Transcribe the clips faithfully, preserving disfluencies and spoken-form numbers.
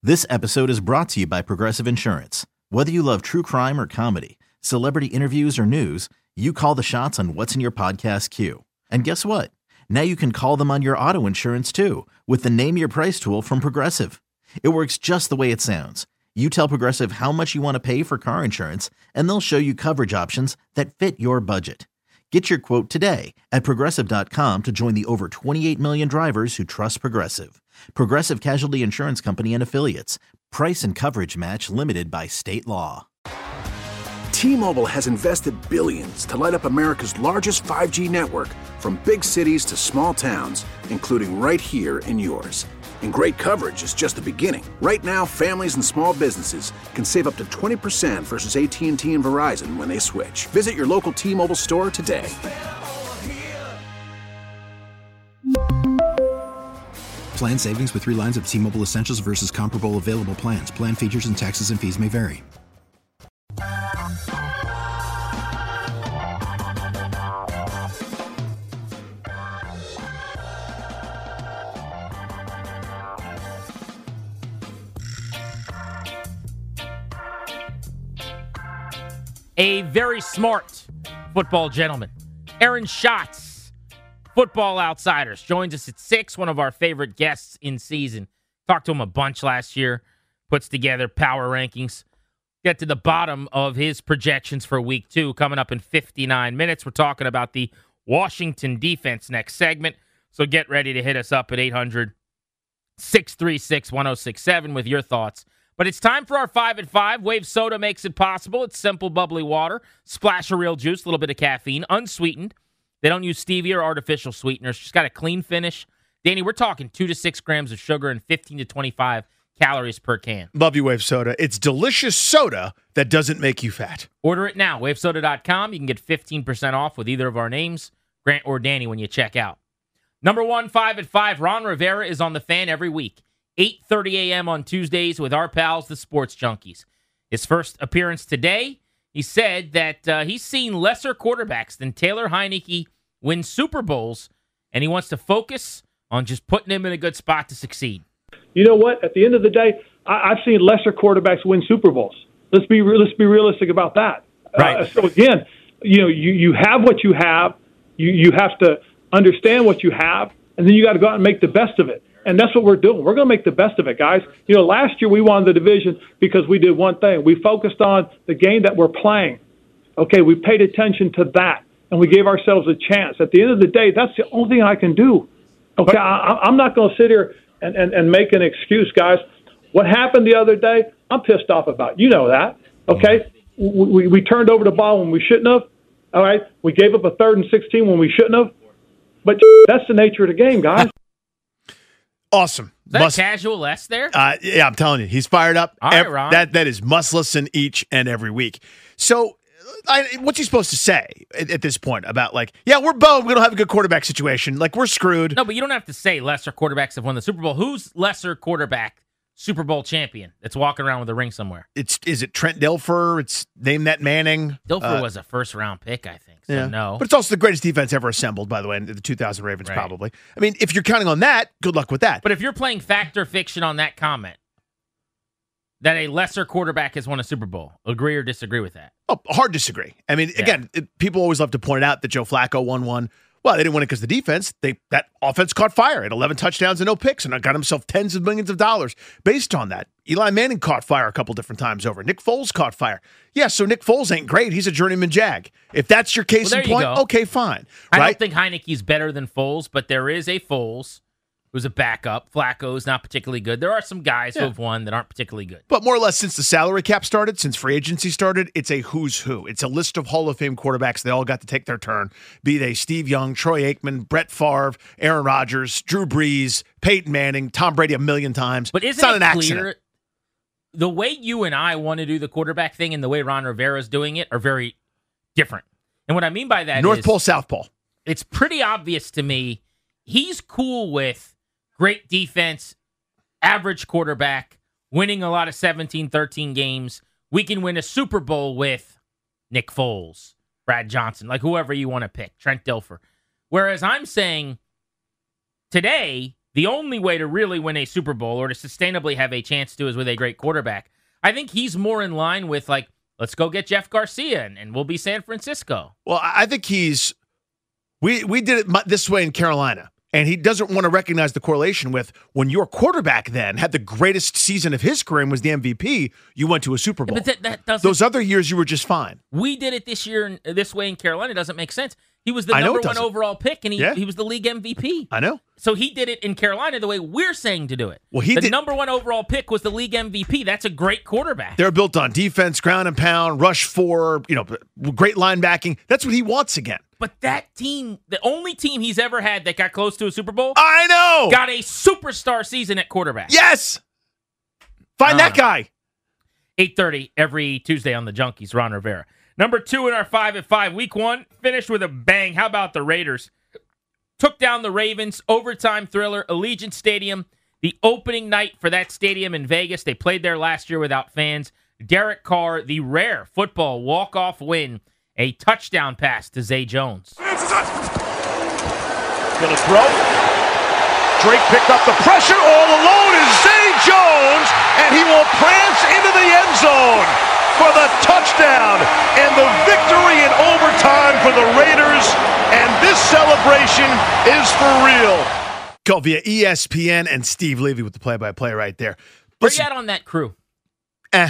This episode is brought to you by Progressive Insurance. Whether you love true crime or comedy, celebrity interviews or news, you call the shots on what's in your podcast queue. And guess what? Now you can call them on your auto insurance too with the Name Your Price tool from Progressive. It works just the way it sounds. You tell Progressive how much you want to pay for car insurance, and they'll show you coverage options that fit your budget. Get your quote today at Progressive dot com to join the over twenty-eight million drivers who trust Progressive. Progressive Casualty Insurance Company and Affiliates. Price and coverage match limited by state law. T-Mobile has invested billions to light up America's largest five G network, from big cities to small towns, including right here in yours. And great coverage is just the beginning. Right now, families and small businesses can save up to twenty percent versus A T and T and Verizon when they switch. Visit your local T-Mobile store today. Plan savings with three lines of T-Mobile Essentials versus comparable available plans. Plan features and taxes and fees may vary. A very smart football gentleman, Aaron Schatz, Football Outsiders, joins us at six, one of our favorite guests in season. Talked to him a bunch last year, puts together power rankings. Get to the bottom of his projections for week two coming up in fifty-nine minutes. We're talking about the Washington defense next segment, so get ready to hit us up at eight hundred, six three six, one oh six seven with your thoughts. But it's time for our five at five. Wave Soda makes it possible. It's simple, bubbly water, splash of real juice, a little bit of caffeine, unsweetened. They don't use stevia or artificial sweeteners. She's got a clean finish. Danny, we're talking two to six grams of sugar and fifteen to twenty-five calories per can. Love you, Wave Soda. It's delicious soda that doesn't make you fat. Order it now, wave soda dot com. You can get fifteen percent off with either of our names, Grant or Danny, when you check out. Number one, five at five. Ron Rivera is on the Fan every week. eight thirty a.m. on Tuesdays with our pals, the Sports Junkies. His first appearance today, he said that uh, he's seen lesser quarterbacks than Taylor Heinicke win Super Bowls, and he wants to focus on just putting him in a good spot to succeed. You know what? At the end of the day, I- I've seen lesser quarterbacks win Super Bowls. Let's be re- let's be realistic about that. Right. Uh, so again, you know, you, you have what you have. You you have to understand what you have, and then you got to go out and make the best of it. And that's what we're doing. We're going to make the best of it, guys. You know, last year we won the division because we did one thing. We focused on the game that we're playing. Okay, we paid attention to that, and we gave ourselves a chance. At the end of the day, that's the only thing I can do. Okay, I, I'm not going to sit here and, and, and make an excuse, guys. What happened the other day, I'm pissed off about. You know that. Okay, we, we, we turned over the ball when we shouldn't have. All right, we gave up a third and sixteen when we shouldn't have. But that's the nature of the game, guys. Awesome. Is that Must, a casual S there? Uh, yeah, I'm telling you, he's fired up. All right, Every- Ron. That that is must listen each and every week. So, I, what's he supposed to say at, at this point about like, yeah, we're boned, we don't have a good quarterback situation, like we're screwed? No, but you don't have to say lesser quarterbacks have won the Super Bowl. Who's lesser quarterback Super Bowl champion that's walking around with a ring somewhere? It's is it Trent Dilfer? It's name that Manning. Dilfer Uh, was a first round pick, I think. So yeah. no. But it's also the greatest defense ever assembled, by the way, in the two thousand Ravens, Right. probably. I mean, if you're counting on that, good luck with that. But if you're playing fact or fiction on that comment, that a lesser quarterback has won a Super Bowl, agree or disagree with that? Oh, hard disagree. I mean, Yeah. again, it, people always love to point out that Joe Flacco won one. Well, they didn't win it because the defense, they that offense caught fire at eleven touchdowns and no picks, and got himself tens of millions of dollars based on that. Eli Manning caught fire a couple different times over. Nick Foles caught fire. Yeah, so Nick Foles ain't great. He's a journeyman jag. If that's your case Well, in there you point, go. okay, fine. I Right? don't think Heineke's better than Foles, but there is a Foles who's a backup. Flacco's not particularly good. There are some guys who Yeah. have won that aren't particularly good. But more or less, since the salary cap started, since free agency started, it's a who's who. It's a list of Hall of Fame quarterbacks. They all got to take their turn. Be they Steve Young, Troy Aikman, Brett Favre, Aaron Rodgers, Drew Brees, Peyton Manning, Tom Brady a million times. But it's isn't not it an clear accident. the way you and I want to do the quarterback thing and the way Ron Rivera's doing it are very different. And what I mean by that North is Pole, South Pole. it's pretty obvious to me he's cool with great defense, average quarterback, winning a lot of seventeen thirteen games. We can win a Super Bowl with Nick Foles, Brad Johnson, like whoever you want to pick, Trent Dilfer. Whereas I'm saying today, the only way to really win a Super Bowl or to sustainably have a chance to is with a great quarterback. I think he's more in line with, like, let's go get Jeff Garcia and, and we'll be San Francisco. Well, I think he's we we did it this way in Carolina, and he doesn't want to recognize the correlation with when your quarterback then had the greatest season of his career and was the M V P, you went to a Super Bowl. Yeah, but that, that doesn't, Those other years, you were just fine. We did it this year this way in Carolina. It doesn't make sense. He was the I know number it one doesn't. overall pick, and he, Yeah. he was the league M V P. I know. So he did it in Carolina the way we're saying to do it. Well, he the did- number one overall pick was the league M V P. That's a great quarterback. They're built on defense, ground and pound, rush four, you know, great linebacking. That's what he wants again. But that team, the only team he's ever had that got close to a Super Bowl, I know. got a superstar season at quarterback. Yes. Find I that don't know. guy. eight thirty every Tuesday on the Junkies, Ron Rivera. Number two in our five at five. Week one, finished with a bang. How about the Raiders? Took down the Ravens, overtime thriller, Allegiant Stadium. The opening night for that stadium in Vegas. They played there last year without fans. Derek Carr, the rare football walk-off win. A touchdown pass to Zay Jones. Gonna throw. Drake picked up the pressure. All alone is Zay Jones, and he will prance into the end zone for the touchdown and the victory in overtime for the Raiders. And this celebration is for real. Go via E S P N and Steve Levy with the play-by-play right there. Where Listen, you at on that crew? eh,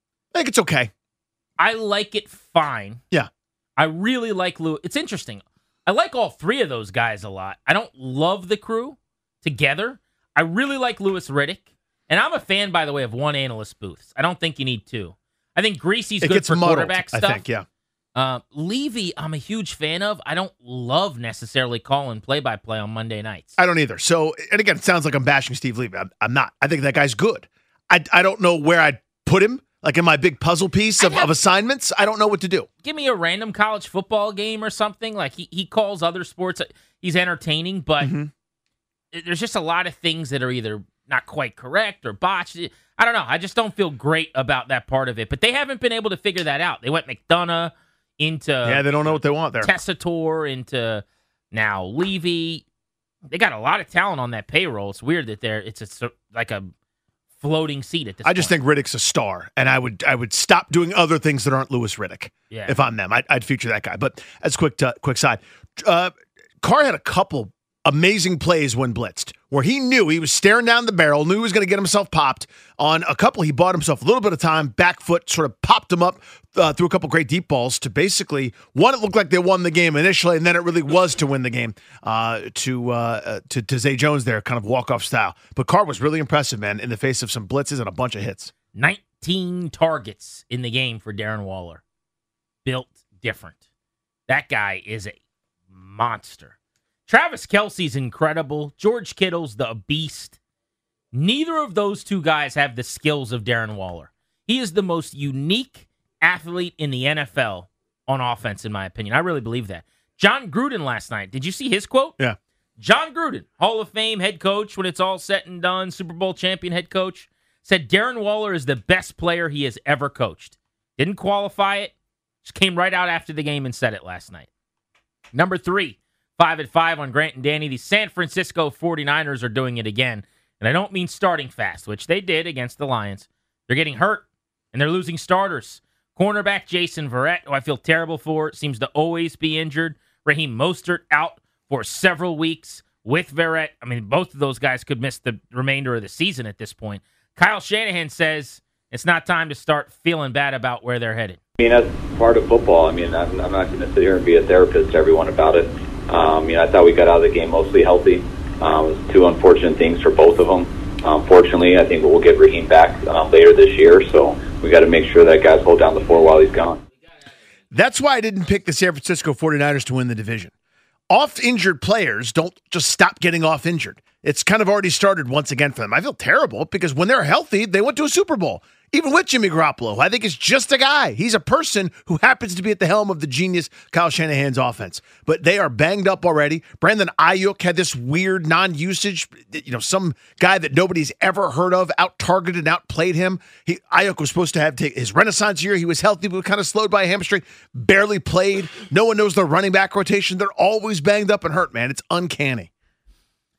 I think it's okay. I like it fine. Yeah. I really like Lou. It's interesting. I like all three of those guys a lot. I don't love the crew together. I really like Louis Riddick. And I'm a fan, by the way, of one analyst booths. I don't think you need two. I think Greasy's It good gets for muddled, quarterback I stuff. think, yeah. Uh, Levy, I'm a huge fan of. I don't love necessarily calling play-by-play on Monday nights. I don't either. So, and again, it sounds like I'm bashing Steve Levy. I'm, I'm not. I think that guy's good. I, I don't know where I'd put him, like in my big puzzle piece of, I'd have- of assignments. I don't know what to do. Give me a random college football game or something. Like he, he calls other sports. He's entertaining, but Mm-hmm. there's just a lot of things that are either not quite correct or botched. I don't know. I just don't feel great about that part of it. But they haven't been able to figure that out. They went McDonough into Yeah, they don't know what they want there. Tessitore into now Levy. They got a lot of talent on that payroll. It's weird that they're it's a, like a floating seat at this I just point. think Riddick's a star, and I would I would stop doing other things that aren't Louis Riddick. Yeah. If I'm them, I'd, I'd feature that guy. But as a quick t- quick side, uh, Carr had a couple amazing plays when blitzed, where he knew he was staring down the barrel, knew he was going to get himself popped. On a couple, he bought himself a little bit of time, back foot, sort of popped him up, uh, threw a couple great deep balls to basically, one, it looked like they won the game initially, and then it really was to win the game uh, to, uh, uh, to to Zay Jones there, kind of walk-off style. But Carr was really impressive, man, in the face of some blitzes and a bunch of hits. nineteen targets in the game for Darren Waller. Built different. That guy is a monster. Travis Kelce's incredible. George Kittle's the beast. Neither of those two guys have the skills of Darren Waller. He is the most unique athlete in the N F L on offense, in my opinion. I really believe that. John Gruden last night. Did you see his quote? Yeah. John Gruden, Hall of Fame head coach when it's all said and done, Super Bowl champion head coach, said Darren Waller is the best player he has ever coached. Didn't qualify it. Just came right out after the game and said it last night. Number three, five at five on Grant and Danny. The San Francisco forty-niners are doing it again. And I don't mean starting fast, which they did against the Lions. They're getting hurt, and they're losing starters. Cornerback Jason Verrett, who I feel terrible for, seems to always be injured. Raheem Mostert out for several weeks with Verrett. I mean, both of those guys could miss the remainder of the season at this point. Kyle Shanahan says it's not time to start feeling bad about where they're headed. I mean, that's part of football. I mean, I'm, I'm not going to sit here and be a therapist to everyone about it. Um, you know, I thought we got out of the game mostly healthy. Um, it was two unfortunate things for both of them. Um, fortunately, I think we'll get Raheem back um, later this year, so we got to make sure that guys hold down the fort while he's gone. That's why I didn't pick the San Francisco forty-niners to win the division. Off-injured players don't just stop getting off-injured. It's kind of already started once again for them. I feel terrible because when they're healthy, they went to a Super Bowl. Even with Jimmy Garoppolo, who I think is just a guy. He's a person who happens to be at the helm of the genius Kyle Shanahan's offense. But they are banged up already. Brandon Ayuk had this weird non-usage, you know, some guy that nobody's ever heard of, out-targeted and outplayed him. He, Ayuk was supposed to have take his renaissance year. He was healthy, but kind of slowed by a hamstring. Barely played. No one knows their running back rotation. They're always banged up and hurt, man. It's uncanny.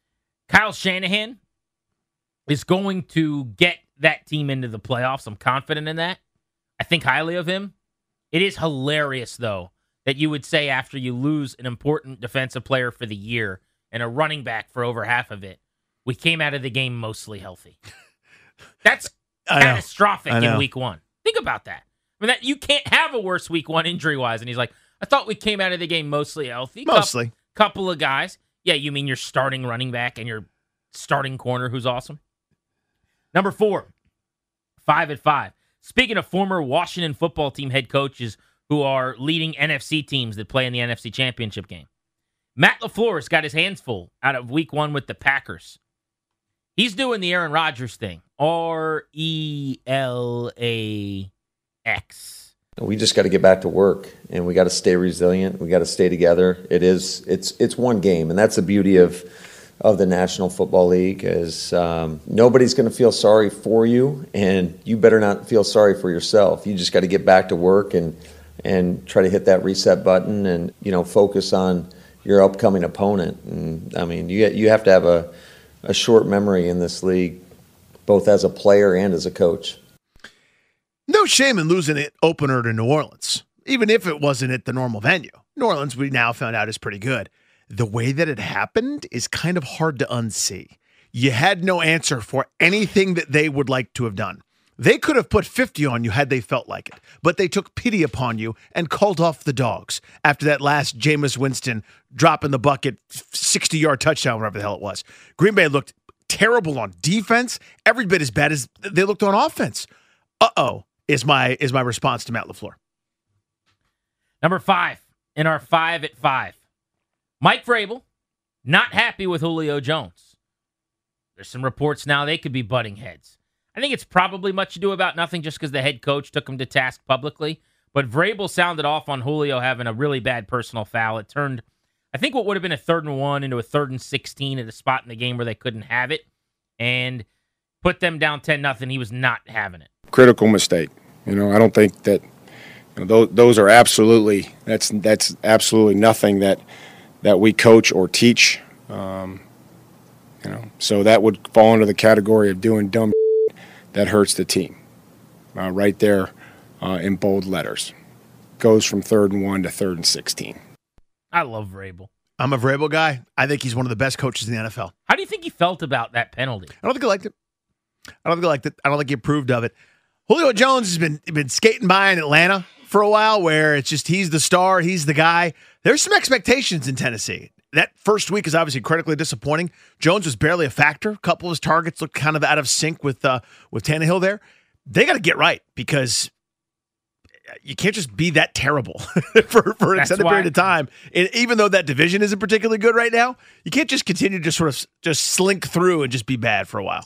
Kyle Shanahan is going to get that team into the playoffs. I'm confident in that. I think highly of him. It is hilarious, though, that you would say after you lose an important defensive player for the year and a running back for over half of it, we came out of the game mostly healthy. That's catastrophic in week one. Think about that. I mean, that you can't have a worse week one injury-wise. And he's like, I thought we came out of the game mostly healthy. Mostly. Couple, couple of guys. Yeah, you mean your starting running back and your starting corner who's awesome? Number four, five at five. Speaking of former Washington football team head coaches who are leading N F C teams that play in the N F C Championship game, Matt LaFleur has got his hands full out of week one with the Packers. He's doing the Aaron Rodgers thing. R E L A X. We just got to get back to work, and we got to stay resilient. We got to stay together. It is it's it's one game, and that's the beauty of of the National Football League is um, nobody's going to feel sorry for you, and you better not feel sorry for yourself. You just got to get back to work and and try to hit that reset button, and you know focus on your upcoming opponent. And I mean, you you have to have a a short memory in this league, both as a player and as a coach. No shame in losing it opener to New Orleans, even if it wasn't at the normal venue. New Orleans, we now found out, is pretty good. The way that it happened is kind of hard to unsee. You had no answer for anything that they would like to have done. They could have put fifty on you had they felt like it, but they took pity upon you and called off the dogs after that last Jameis Winston drop in the bucket, sixty-yard touchdown, whatever the hell it was. Green Bay looked terrible on defense, every bit as bad as they looked on offense. Uh-oh, is my is my response to Matt LaFleur. Number five in our five at five. Mike Vrabel, not happy with Julio Jones. There's some reports now they could be butting heads. I think it's probably much ado about nothing just because the head coach took him to task publicly. But Vrabel sounded off on Julio having a really bad personal foul. It turned, I think, what would have been a third and one into a third and sixteen at a spot in the game where they couldn't have it, and put them down ten nothing. He was not having it. Critical mistake. You know, I don't think that you know, those, those are absolutely, that's that's absolutely nothing that that we coach or teach. Um, you know, so that would fall into the category of doing dumb that hurts the team. Uh, right there uh, in bold letters. Goes from third and one to third and sixteen. I love Vrabel. I'm a Vrabel guy. I think he's one of the best coaches in the N F L. How do you think he felt about that penalty? I don't think he liked it. I don't think he liked it. I don't think he approved of it. Julio Jones has been been skating by in Atlanta for a while where it's just he's the star, he's the guy. There's some expectations in Tennessee. That first week is obviously critically disappointing. Jones was barely a factor. A couple of his targets looked kind of out of sync with uh, with Tannehill there. They got to get right because you can't just be that terrible for, for an extended period of time. And even though that division isn't particularly good right now, you can't just continue to sort of just slink through and just be bad for a while.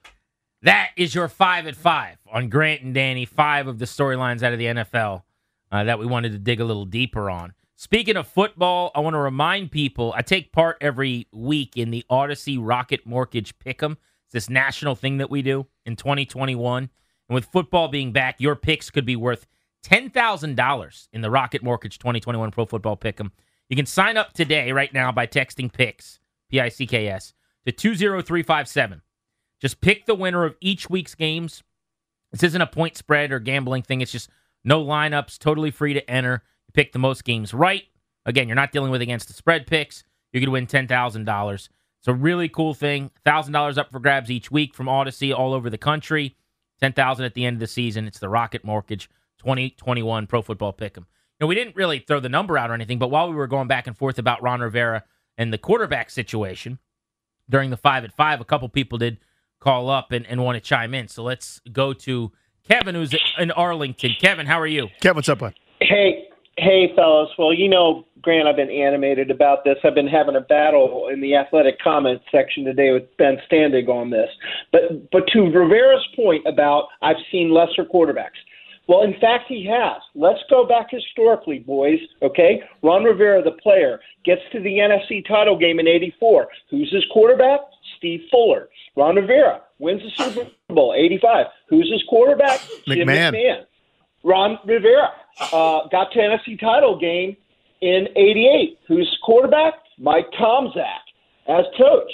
That is your five at five on Grant and Danny, five of the storylines out of the N F L uh, that we wanted to dig a little deeper on. Speaking of football, I want to remind people, I take part every week in the Odyssey Rocket Mortgage Pick'em. It's this national thing that we do in twenty twenty-one. And with football being back, your picks could be worth ten thousand dollars in the Rocket Mortgage twenty twenty-one Pro Football Pick'em. You can sign up today right now by texting PICKS, P I C K S, to two zero three five seven. Just pick the winner of each week's games. This isn't a point spread or gambling thing. It's just no lineups, totally free to enter. You pick the most games right. Again, you're not dealing with against the spread picks. You're going to win ten thousand dollars. It's a really cool thing. one thousand dollars up for grabs each week from Odyssey all over the country. ten thousand dollars at the end of the season. It's the Rocket Mortgage twenty twenty-one Pro Football Pick'em. You know, we didn't really throw the number out or anything, but while we were going back and forth about Ron Rivera and the quarterback situation during the five at five, a couple people did call up and, and want to chime in. So let's go to Kevin, who's in Arlington. Kevin, how are you? Kevin, what's up, bud? Hey, hey, fellas. Well, you know, Grant, I've been animated about this. I've been having a battle in the athletic comment section today with Ben Standig on this. But but to Rivera's point about I've seen lesser quarterbacks. Well, in fact, he has. Let's go back historically, boys, okay? Ron Rivera, the player, gets to the N F C title game in eighty-four. Who's his quarterback? Steve Fuller. Ron Rivera wins the Super Bowl, eighty-five. Who's his quarterback? Jim McMahon. McMahon. Ron Rivera uh, got to N F C title game in eighty-eight. Who's quarterback? Mike Tomczak as coach.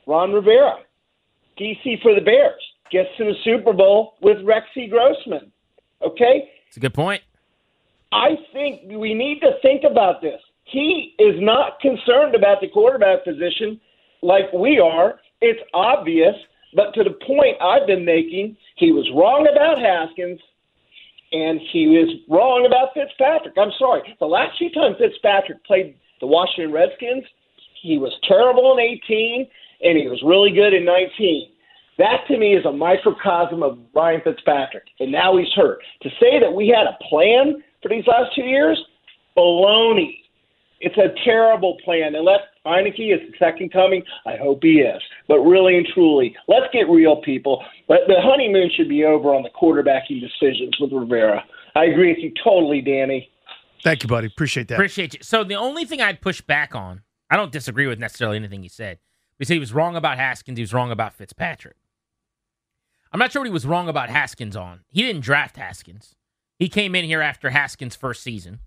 Ron Rivera, D C for the Bears, gets to the Super Bowl with Rexy Grossman. Okay? It's a good point. I think we need to think about this. He is not concerned about the quarterback position like we are. It's obvious, but to the point I've been making, he was wrong about Haskins, and he was wrong about Fitzpatrick. I'm sorry. The last few times Fitzpatrick played the Washington Redskins, he was terrible in eighteen, and he was really good in nineteen. That, to me, is a microcosm of Ryan Fitzpatrick, and now he's hurt. To say that we had a plan for these last two years, baloney. It's a terrible plan. Unless Heineke is the second coming, I hope he is. But really and truly, let's get real, people. But the honeymoon should be over on the quarterbacking decisions with Rivera. I agree with you totally, Danny. Thank you, buddy. Appreciate that. Appreciate you. So the only thing I'd push back on, I don't disagree with necessarily anything he said. He said he was wrong about Haskins. He was wrong about Fitzpatrick. I'm not sure what he was wrong about Haskins on. He didn't draft Haskins. He came in here after Haskins' first season.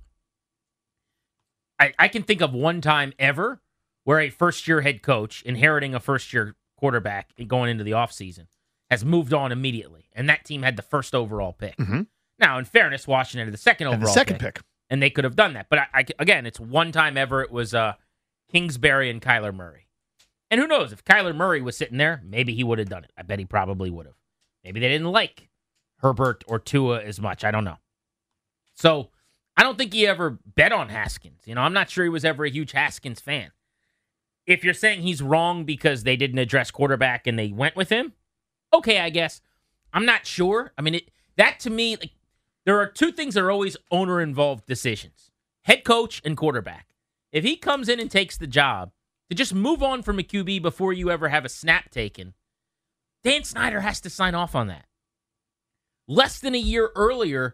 I, I can think of one time ever where a first-year head coach inheriting a first-year quarterback going into the offseason has moved on immediately, and that team had the first overall pick. Mm-hmm. Now, in fairness, Washington had the second and overall the second pick, pick, and they could have done that. But I, I, again, it's one time ever. It was uh, Kingsbury and Kyler Murray. And who knows, if Kyler Murray was sitting there, maybe he would have done it. I bet he probably would have. Maybe they didn't like Herbert or Tua as much. I don't know. So I don't think he ever bet on Haskins. You know, I'm not sure he was ever a huge Haskins fan. If you're saying he's wrong because they didn't address quarterback and they went with him, okay, I guess. I'm not sure. I mean, it, that to me, like, there are two things that are always owner-involved decisions. Head coach and quarterback. If he comes in and takes the job, to just move on from a Q B before you ever have a snap taken, Dan Snyder has to sign off on that. Less than a year earlier,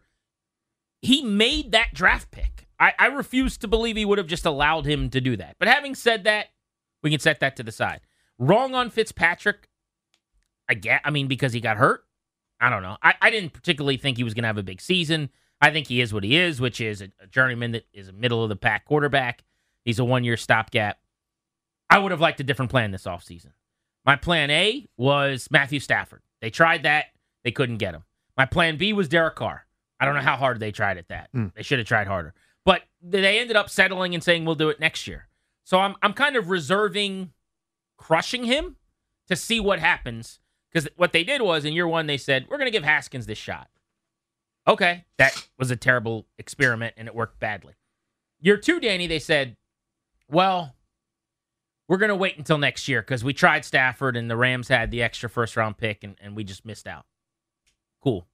he made that draft pick. I, I refuse to believe he would have just allowed him to do that. But having said that, we can set that to the side. Wrong on Fitzpatrick, I get. I mean, because he got hurt. I don't know. I, I didn't particularly think he was going to have a big season. I think he is what he is, which is a, a journeyman that is a middle-of-the-pack quarterback. He's a one-year stopgap. I would have liked a different plan this offseason. My plan A was Matthew Stafford. They tried that. They couldn't get him. My plan B was Derek Carr. I don't know how hard they tried at that. Mm. They should have tried harder. But they ended up settling and saying, we'll do it next year. So I'm I'm kind of reserving crushing him to see what happens. Because what they did was, in year one, they said, we're going to give Haskins this shot. Okay, that was a terrible experiment, and it worked badly. Year two, Danny, they said, well, we're going to wait until next year because we tried Stafford and the Rams had the extra first-round pick, and, and we just missed out. Cool.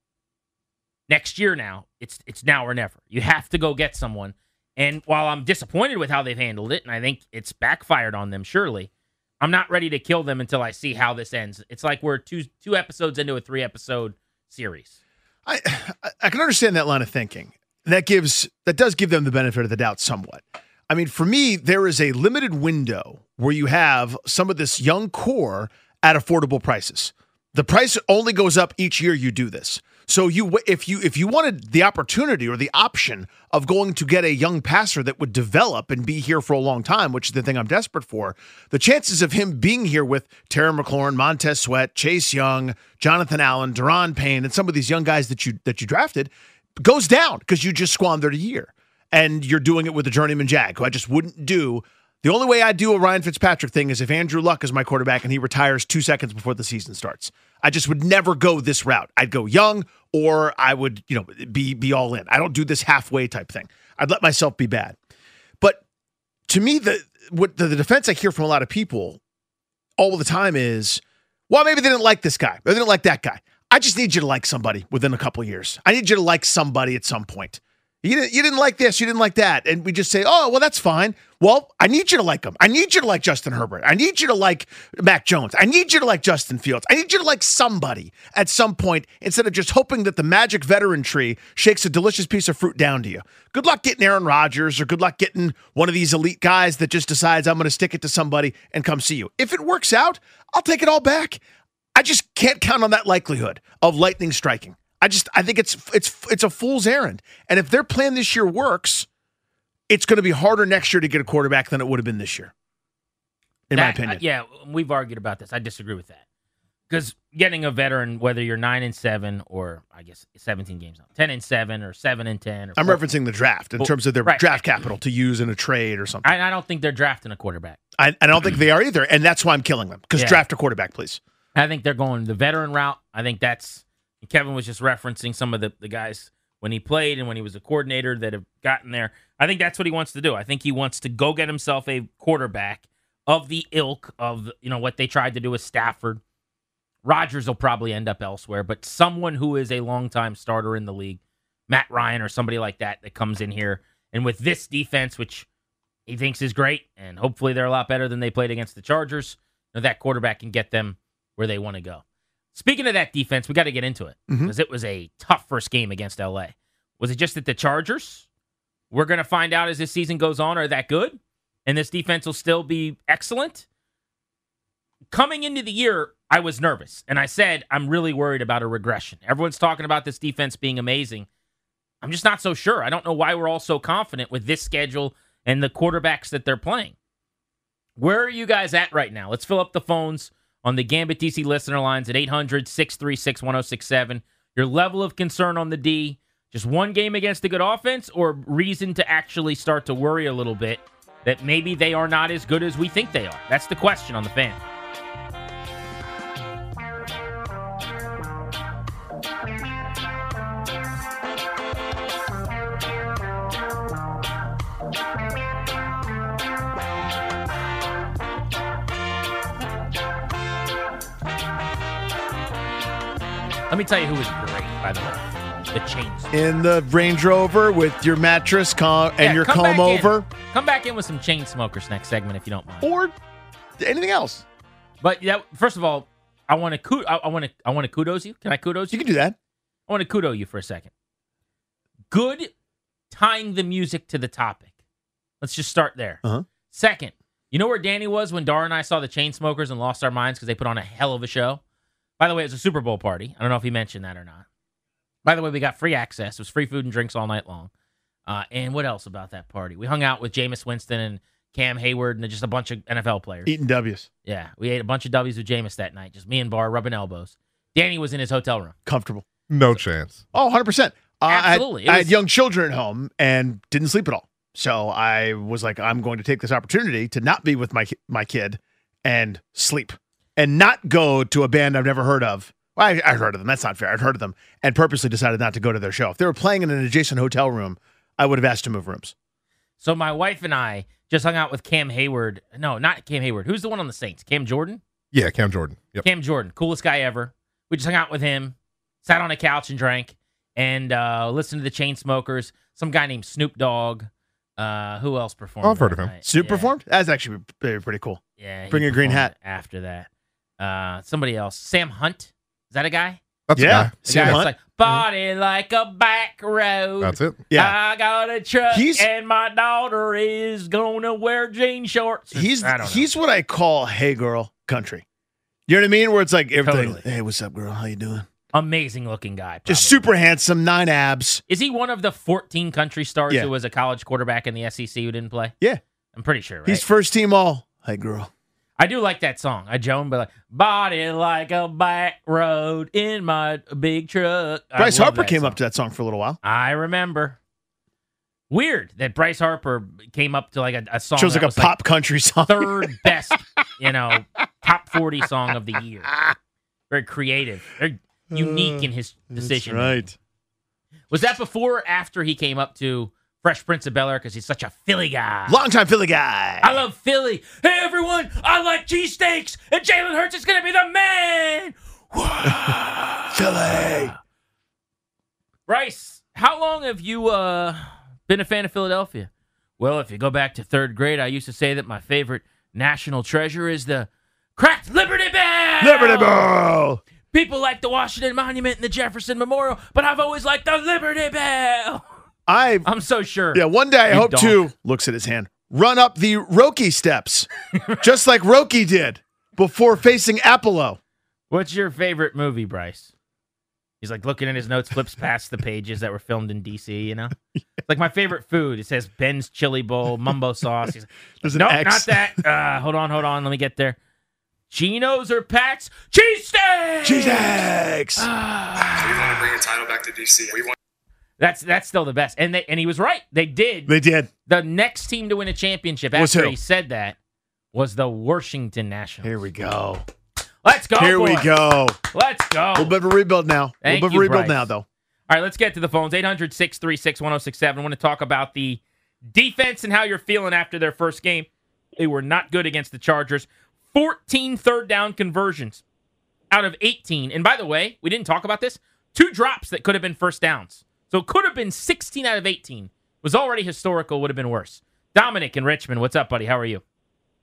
Next year now, it's it's now or never. You have to go get someone. And while I'm disappointed with how they've handled it, and I think it's backfired on them, surely, I'm not ready to kill them until I see how this ends. It's like we're two two episodes into a three-episode series. I I can understand that line of thinking. That gives that does give them the benefit of the doubt somewhat. I mean, for me, there is a limited window where you have some of this young core at affordable prices. The price only goes up each year you do this. So you, if you if you wanted the opportunity or the option of going to get a young passer that would develop and be here for a long time, which is the thing I'm desperate for, the chances of him being here with Terry McLaurin, Montez Sweat, Chase Young, Jonathan Allen, Deron Payne, and some of these young guys that you that you drafted goes down because you just squandered a year. And you're doing it with a journeyman Jag, who I just wouldn't do. The only way I do a Ryan Fitzpatrick thing is if Andrew Luck is my quarterback and he retires two seconds before the season starts. I just would never go this route. I'd go young, or I would, you know, be be all in. I don't do this halfway type thing. I'd let myself be bad. But to me, the what the, the defense I hear from a lot of people all the time is, well, maybe they didn't like this guy, or they didn't like that guy. I just need you to like somebody within a couple of years. I need you to like somebody at some point. You didn't, you didn't like this, you didn't like that. And we just say, oh, well, that's fine. Well, I need you to like him. I need you to like Justin Herbert. I need you to like Mac Jones. I need you to like Justin Fields. I need you to like somebody at some point instead of just hoping that the magic veteran tree shakes a delicious piece of fruit down to you. Good luck getting Aaron Rodgers, or good luck getting one of these elite guys that just decides I'm going to stick it to somebody and come see you. If it works out, I'll take it all back. I just can't count on that likelihood of lightning striking. I just I think it's it's it's a fool's errand. And if their plan this year works, it's going to be harder next year to get a quarterback than it would have been this year. in that, my opinion. Uh, yeah, we've argued about this. I disagree with that. Because getting a veteran, whether you're nine and seven or I guess seventeen games now, ten and seven or seven and ten. Or I'm four, referencing the draft in well, terms of their right. draft capital to use in a trade or something. I, I don't think they're drafting a quarterback. I, I don't think they are either, and that's why I'm killing them. Because Yeah. draft a quarterback, please. I think they're going the veteran route. I think that's Kevin was just referencing some of the, the guys when he played and when he was a coordinator that have gotten there. I think that's what he wants to do. I think he wants to go get himself a quarterback of the ilk of, you know, what they tried to do with Stafford. Rodgers will probably end up elsewhere, but someone who is a longtime starter in the league, Matt Ryan or somebody like that, that comes in here. And with this defense, which he thinks is great, and hopefully they're a lot better than they played against the Chargers, you know, that quarterback can get them where they want to go. Speaking of that defense, we got to get into it because Mhm. it was a tough first game against L A. Was it just that the Chargers, we're going to find out as this season goes on, are that good? And this defense will still be excellent? Coming into the year, I was nervous, and I said I'm really worried about a regression. Everyone's talking about this defense being amazing. I'm just not so sure. I don't know why we're all so confident with this schedule and the quarterbacks that they're playing. Where are you guys at right now? Let's fill up the phones on the Gambit D C listener lines at eight hundred, six three six, one oh six seven. Your level of concern on the D, just one game against a good offense, or reason to actually start to worry a little bit that maybe they are not as good as we think they are? That's the question on the Fan. Let me tell you who was great, by the way. The Chains. In the Range Rover with your mattress com- and Yeah, your come comb back in. over. Come back in with some chain smokers next segment if you don't mind. Or anything else. But yeah, first of all, I want to ku- I want to I want to kudos you. Can I kudos you? You can do that. I want to kudo you for a second. Good tying the music to the topic. Let's just start there. Uh-huh. Second, you know where Danny was when Dara and I saw the Chainsmokers and lost our minds because they put on a hell of a show? By the way, it was a Super Bowl party. I don't know if he mentioned that or not. By the way, we got free access. It was free food and drinks all night long. Uh, and what else about that party? We hung out with Jameis Winston and Cam Hayward and just a bunch of N F L players. Eating W's. Yeah, we ate a bunch of W's with Jameis that night. Just me and Bar rubbing elbows. Danny was in his hotel room. Comfortable. No chance. Oh, one hundred percent. Uh, Absolutely. It I had, I was- had young children at home and didn't sleep at all. So I was like, I'm going to take this opportunity to not be with my my kid and sleep and not go to a band I've never heard of. Well, I, I'd heard of them. That's not fair. I'd heard of them and purposely decided not to go to their show. If they were playing in an adjacent hotel room, I would have asked to move rooms. So my wife and I just hung out with Cam Hayward. No, not Cam Hayward. Who's the one on the Saints? Cam Jordan? Yeah, Cam Jordan. Yep. Cam Jordan, coolest guy ever. We just hung out with him, sat on a couch and drank, and uh, listened to the Chainsmokers. Some guy named Snoop Dogg. Uh, who else performed? Oh, I've heard that of him. night? Snoop Yeah. performed? That's actually pretty, pretty cool. Yeah, he Bring a green performed hat. after that. Uh, somebody else. Sam Hunt. Is that a guy? That's Yeah. a guy. The Sam guy Hunt? that's like, body like a back road. That's it. Yeah. I got a truck He's- and my daughter is gonna wear jean shorts. He's I don't know. he's what I call hey girl country. You know what I mean? Where it's like everything. Totally. Hey, what's up, girl? How you doing? amazing looking guy. Just probably. super handsome, nine abs. Is he one of the fourteen country stars Yeah. who was a college quarterback in the S E C who didn't play? Yeah. I'm pretty sure, right? He's first team all. Hey girl. I do like that song. I Joan, but like body like a back road in my big truck. I Bryce love Harper that came song. up to that song for a little while. I remember. Weird that Bryce Harper came up to like a, a song. Shows that like a was pop country song. third best, you know, top forty song of the year. Very creative, very unique in his decision. That's right. Was that before or after he came up to Fresh Prince of Bel-Air because he's such a Philly guy? Longtime Philly guy. I love Philly. Hey, everyone, I like cheesesteaks, and Jalen Hurts is going to be the man. Philly. Bryce, how long have you uh, been a fan of Philadelphia? Well, if you go back to third grade, I used to say that my favorite national treasure is the cracked Liberty Bell. Liberty Bell. People like the Washington Monument and the Jefferson Memorial, but I've always liked the Liberty Bell. I I'm so sure. Yeah, one day I You hope donk. to, looks at his hand, run up the Roki steps, just like Roki did before facing Apollo. What's your favorite movie, Bryce? He's like looking at his notes, flips past the pages that were filmed in D C, you know? It's like my favorite food. It says Ben's Chili Bowl, mumbo sauce. He's like, nope, not that. Uh, hold on, hold on. Let me get there. Chinos or Pats? Cheese steaks! Cheese steaks! Ah. We want to bring a title back to D C. We want. That's that's still the best. And they and he was right. They did. They did. The next team to win a championship Was after who? he said that was the Washington Nationals. Here we go. Let's go, Here boys. we go. Let's go. A little bit of a rebuild now. Thank a little bit of you, a rebuild Bryce. now, though. All right, let's get to the phones. eight hundred, six three six, one oh six seven. I want to talk about the defense and how you're feeling after their first game. They were not good against the Chargers. fourteen third down conversions out of eighteen. And by the way, we didn't talk about this. Two drops that could have been first downs. So it could have been sixteen out of eighteen. Was already historical, would have been worse. Dominic in Richmond, what's up, buddy? How are you?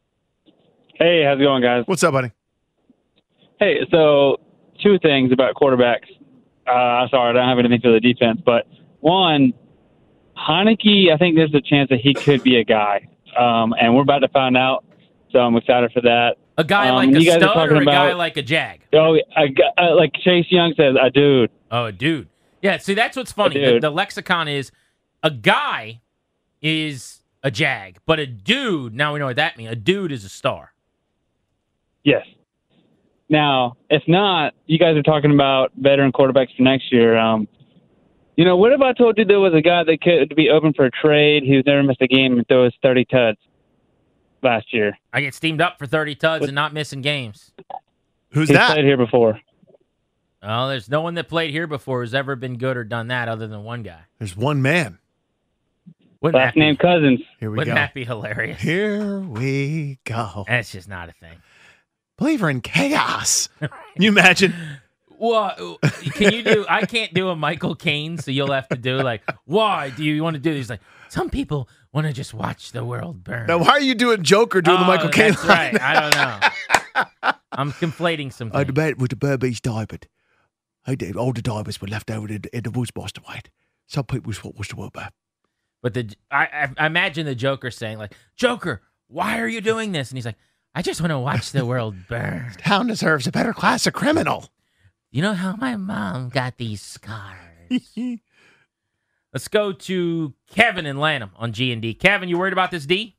Hey, how's it going, guys? What's up, buddy? Hey, so two things about quarterbacks. Uh, sorry, I don't have anything for the defense, but one, Heineke, I think there's a chance that he could be a guy, um, and we're about to find out, so I'm excited for that. A guy um, like a you guys are stud talking or a about, guy like a jag? Oh, a, guy- uh, like Chase Young says, a dude. Oh, a dude. Yeah, see, that's what's funny. The, the lexicon is a guy is a jag, but a dude, now we know what that means. A dude is a star. Yes. Now, if not, you guys are talking about veteran quarterbacks for next year. Um, you know, what if I told you there was a guy that could be open for a trade who's never missed a game and throws thirty tuds last year? I get steamed up for thirty tuds and not missing games. Who's He's that? played here before. Oh, there's no one that played here before who's ever been good or done that other than one guy. There's one man. Wouldn't Last that be- name Cousins. Here we Wouldn't go. that be hilarious? Here we go. That's just not a thing. Believer in chaos. Can you imagine? Well, can you do? I can't do a Michael Caine, so you'll have to do like, why do you want to do this? Like, some people want to just watch the world burn. Now, why are you doing Joker doing the Oh, Michael Caine that's line? right. I don't know. I'm conflating some I things. debate with the Burmese diamond. I did. All the diamonds were left over in, in the woods, Master Wade. Some people thought was the word back. But the I, I, I imagine the Joker saying like, Joker, why are you doing this? And he's like, I just want to watch the world burn. Town deserves a better class of criminal. You know how my mom got these scars? Let's go to Kevin in Lanham on G and D. Kevin, you worried about this D?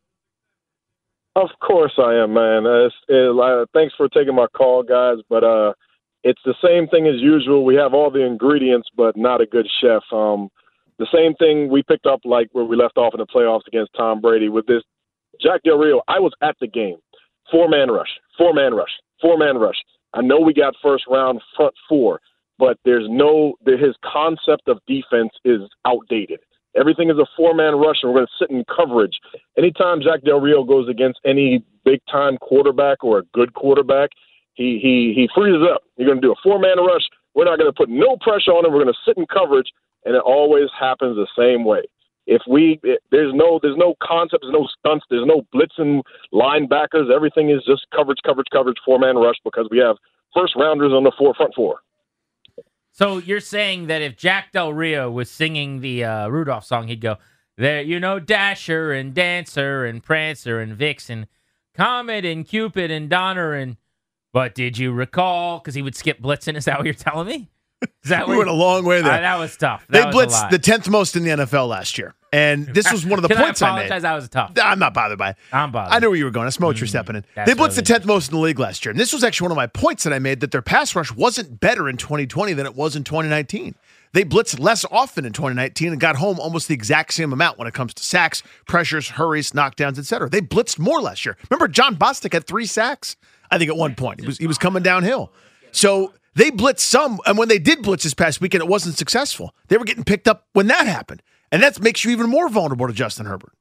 Of course I am, man. Uh, it's, it, uh, thanks for taking my call, guys. But uh, it's the same thing as usual. We have all the ingredients, but not a good chef. Um, the same thing we picked up like where we left off in the playoffs against Tom Brady with this Jack Del Rio. I was at the game. Four-man rush, four-man rush, four-man rush. I know we got first round front four, but there's no – his concept of defense is outdated. Everything is a four-man rush, and we're going to sit in coverage. Anytime Jack Del Rio goes against any big-time quarterback or a good quarterback, he he he freezes up. You're going to do a four-man rush. We're not going to put no pressure on him. We're going to sit in coverage, and it always happens the same way. If we it, there's no there's no concept, there's no stunts, there's no blitzing linebackers. Everything is just coverage, coverage, coverage, four-man rush because we have first-rounders on the four front four. So you're saying that if Jack Del Rio was singing the uh, Rudolph song, he'd go, there, you know, Dasher and Dancer and Prancer and Vixen, Comet and Cupid and Donner and, but did you recall? Because he would skip blitzing. Is that what you're telling me? Is that We what went a long way there. Uh, that was tough. That They was a blitzed lot. the tenth most in the N F L last year. And this was one of the Can points I I, made. apologize? That was tough. I'm not bothered by it. I'm bothered. I knew where you were going. I smoked mm, you're stepping in. They blitzed really the tenth most in the league last year. And this was actually one of my points that I made, that their pass rush wasn't better in twenty twenty than it was in twenty nineteen. They blitzed less often in twenty nineteen and got home almost the exact same amount when it comes to sacks, pressures, hurries, knockdowns, et cetera. They blitzed more last year. Remember, John Bostic had three sacks, I think, at one point. He was, he was coming downhill. So they blitzed some, and when they did blitz this past weekend, it wasn't successful. They were getting picked up when that happened. And that makes you even more vulnerable to Justin Herbert.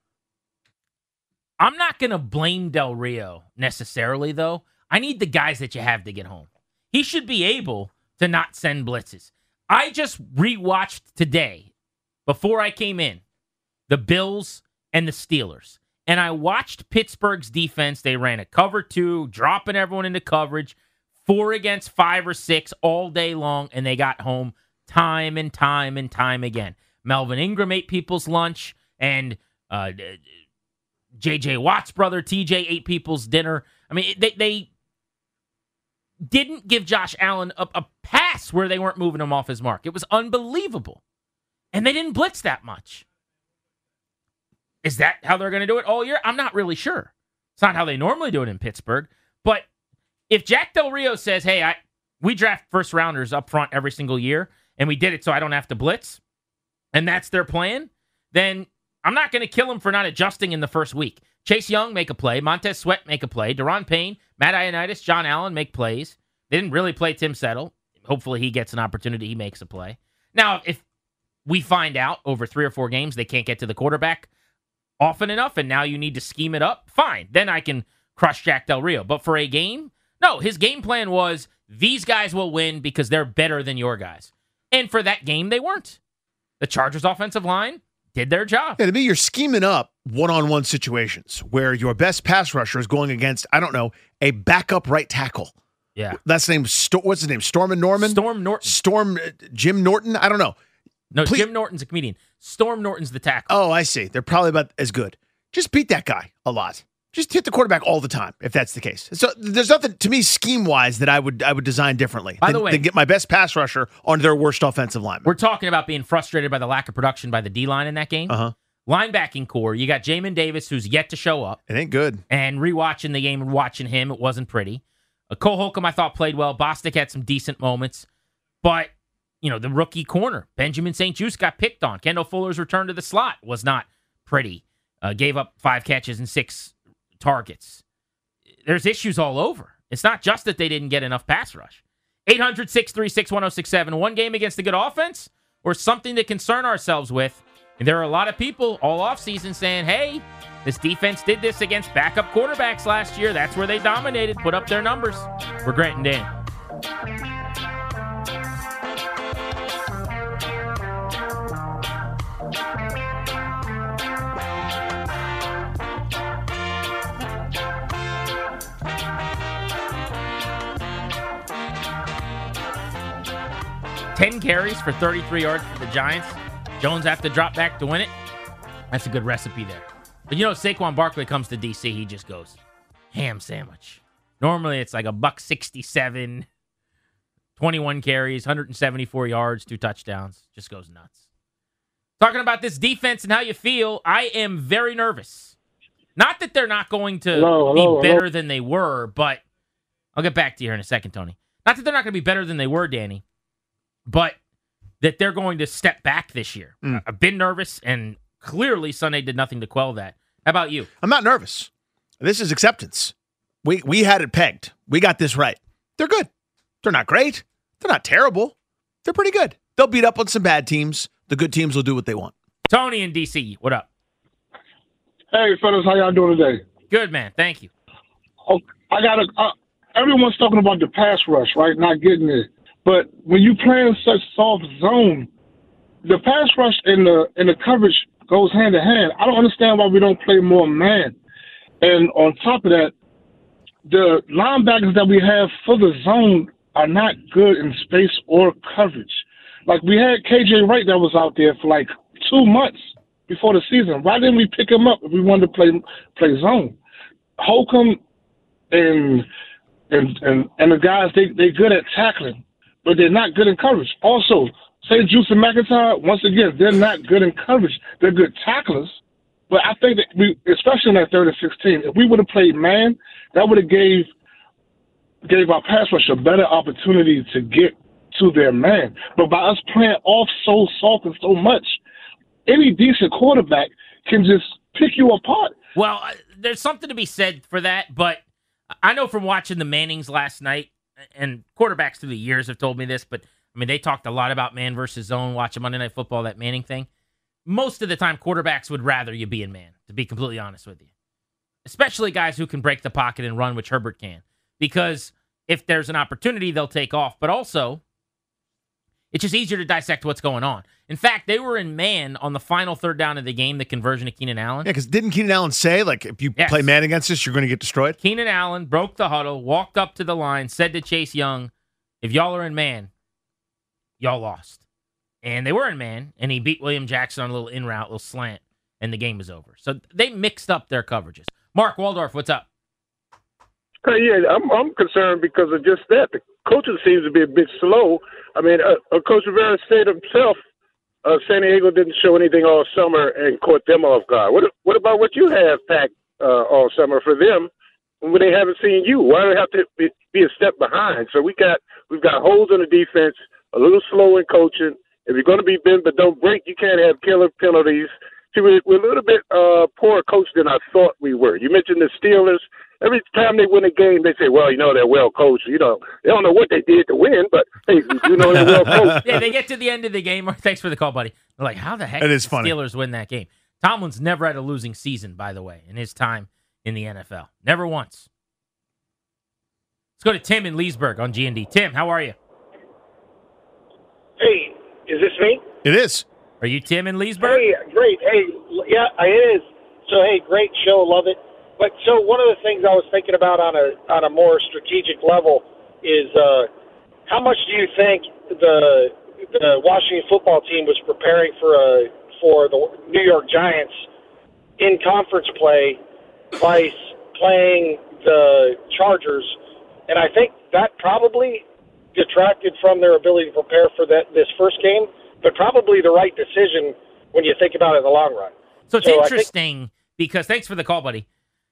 I'm not going to blame Del Rio necessarily, though. I need the guys that you have to get home. He should be able to not send blitzes. I just rewatched today, before I came in, the Bills and the Steelers. And I watched Pittsburgh's defense. They ran a cover two, dropping everyone into coverage, four against five or six all day long, and they got home time and time and time again. Melvin Ingram ate people's lunch, and uh, J J Watt's brother, T J, ate people's dinner. I mean, they, they didn't give Josh Allen a, a pass where they weren't moving him off his mark. It was unbelievable. And they didn't blitz that much. Is that how they're going to do it all year? I'm not really sure. It's not how they normally do it in Pittsburgh. But if Jack Del Rio says, hey, I we draft first rounders up front every single year, and we did it so I don't have to blitz, and that's their plan, then I'm not going to kill him for not adjusting in the first week. Chase Young, make a play. Montez Sweat, make a play. Daron Payne, Matt Ioannidis, John Allen, make plays. They didn't really play Tim Settle. Hopefully he gets an opportunity. He makes a play. Now, if we find out over three or four games they can't get to the quarterback often enough, and now you need to scheme it up, fine. Then I can crush Jack Del Rio. But for a game, no, his game plan was these guys will win because they're better than your guys. And for that game, they weren't. The Chargers' offensive line did their job. Yeah, to me, you're scheming up one-on-one situations where your best pass rusher is going against, I don't know, a backup right tackle. Yeah. That's name. Sto- what's his name? Storm and Norman? Storm Norton. Storm uh, Jim Norton? I don't know. No, Please. Jim Norton's a comedian. Storm Norton's the tackle. Oh, I see. They're probably about as good. Just beat that guy a lot. Just hit the quarterback all the time, if that's the case. So there's nothing, to me, scheme-wise, that I would I would design differently. By than, the way, than get my best pass rusher on their worst offensive lineman. We're talking about being frustrated by the lack of production by the D-line in that game. Uh-huh. Linebacking core, you got Jamin Davis, who's yet to show up. It ain't good. And rewatching the game and watching him, it wasn't pretty. Uh, Cole Holcomb, I thought, played well. Bostic had some decent moments. But, you know, the rookie corner, Benjamin Saint Juste, got picked on. Kendall Fuller's return to the slot was not pretty. Uh, gave up five catches and six targets. There's issues all over. It's not just that they didn't get enough pass rush. eight hundred, six three six, one oh six seven. One game against a good offense or something to concern ourselves with. And there are a lot of people all offseason saying, hey, this defense did this against backup quarterbacks last year. That's where they dominated, put up their numbers. We're Grant and Dan. ten carries for thirty-three yards for the Giants. Jones have to drop back to win it. That's a good recipe there. But you know, Saquon Barkley comes to D C, he just goes ham sandwich. Normally it's like a buck sixty-seven, twenty-one carries, one hundred seventy-four yards, two touchdowns. Just goes nuts. Talking about this defense and how you feel, I am very nervous. Not that they're not going to hello, be hello, better hello. than they were, but I'll get back to you here in a second, Tony. Not that they're not going to be better than they were, Danny, but that they're going to step back this year. Mm. I've been nervous, and clearly Sunday did nothing to quell that. How about you? I'm not nervous. This is acceptance. We we had it pegged. We got this right. They're good. They're not great. They're not terrible. They're pretty good. They'll beat up on some bad teams. The good teams will do what they want. Tony in D C, what up? Hey, fellas, how y'all doing today? Good, man. Thank you. Oh, I got to. Uh, everyone's talking about the pass rush, right? Not getting it. But when you play in such soft zone, the pass rush and the and the coverage goes hand in hand. I don't understand why we don't play more man. And on top of that, the linebackers that we have for the zone are not good in space or coverage. Like we had K J Wright that was out there for like two months before the season. Why didn't we pick him up if we wanted to play play zone? Holcomb and and and, and the guys they they good at tackling, but they're not good in coverage. Also, Saint Juste and McIntyre, once again, they're not good in coverage. They're good tacklers, but I think that we, especially in that third and sixteen, if we would have played man, that would have gave gave our pass rush a better opportunity to get to their man. But by us playing off so soft and so much, any decent quarterback can just pick you apart. Well, uh, there's something to be said for that, but I know from watching the Mannings last night, and quarterbacks through the years have told me this, but I mean, they talked a lot about man versus zone, watching Monday Night Football, that Manning thing. Most of the time, quarterbacks would rather you be in man, to be completely honest with you. Especially guys who can break the pocket and run, which Herbert can. Because if there's an opportunity, they'll take off. But also, it's just easier to dissect what's going on. In fact, they were in man on the final third down of the game, the conversion of Keenan Allen. Yeah, because didn't Keenan Allen say, like, if you Yes. play man against us, you're going to get destroyed? Keenan Allen broke the huddle, walked up to the line, said to Chase Young, if y'all are in man, y'all lost. And they were in man, and he beat William Jackson on a little in route, little slant, and the game was over. So they mixed up their coverages. Mark Waldorf, what's up? Uh, yeah, I'm I'm concerned because of just that. The coaching seems to be a bit slow. I mean, uh, uh, Coach Rivera said himself, uh, San Diego didn't show anything all summer and caught them off guard. What what about what you have packed uh, all summer for them when they haven't seen you? Why do they have to be, be a step behind? So we got we've got holes in the defense, a little slow in coaching. If you're going to be bend but don't break, you can't have killer penalties. See, we're, we're a little bit uh, poor coached than I thought we were. You mentioned the Steelers. Every time they win a game, they say, well, you know, they're well coached. You know, they don't know what they did to win, but, hey, you know, they're well coached. Yeah, they get to the end of the game. Thanks for the call, buddy. They're like, how the heck it did is the funny. Steelers win that game? Tomlin's never had a losing season, by the way, in his time in the N F L. Never once. Let's go to Tim in Leesburg on G and D. Tim, how are you? Hey, is this me? It is. Are you Tim in Leesburg? Hey, great. Hey, yeah, it is. So, hey, great show. Love it. But so one of the things I was thinking about on a on a more strategic level is uh, how much do you think the the Washington football team was preparing for a for the New York Giants in conference play, vice playing the Chargers, and I think that probably detracted from their ability to prepare for that this first game, but probably the right decision when you think about it in the long run. So it's so interesting because, thanks for the call, buddy.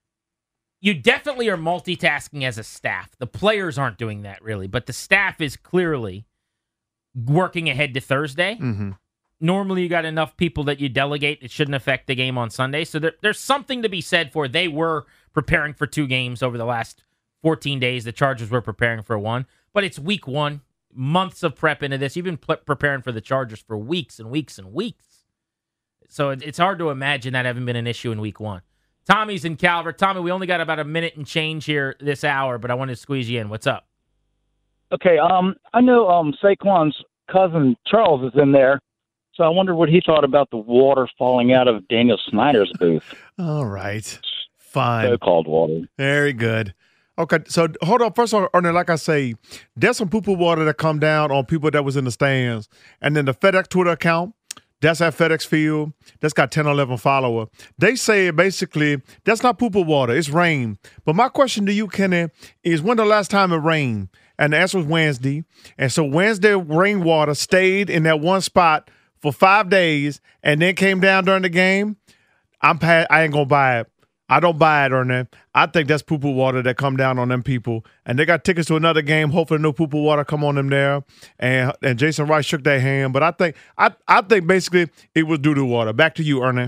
You definitely are multitasking as a staff. The players aren't doing that really, but the staff is clearly working ahead to Thursday. Mm-hmm. Normally you got enough people that you delegate. It shouldn't affect the game on Sunday. So there, there's something to be said for they were preparing for two games over the last fourteen days. The Chargers were preparing for one, but it's week one, months of prep into this. You've been pre- preparing for the Chargers for weeks and weeks and weeks. So it, it's hard to imagine that having been an issue in week one. Tommy's in Calvert. Tommy, we only got about a minute and change here this hour, but I wanted to squeeze you in. What's up? Okay, um, I know um, Saquon's cousin Charles is in there, so I wonder what he thought about the water falling out of Daniel Snyder's booth. All right. Fine. So-called water. Very good. Okay, so hold on. First of all, Ernie, like I say, there's some poo-poo water that come down on people that was in the stands. And then the FedEx Twitter account, that's at FedEx Field. That's got ten or eleven followers. They say basically that's not poo-poo water. It's rain. But my question to you, Kenny, is when the last time it rained? And the answer was Wednesday. And so Wednesday rainwater stayed in that one spot for five days and then came down during the game. I'm pa- I ain't going to buy it. I don't buy it, Ernie. I think that's poo-poo water that come down on them people. And they got tickets to another game. Hopefully no poo-poo water come on them there. And and Jason Rice shook their hand. But I think I I think basically it was doo-doo water. Back to you, Ernie.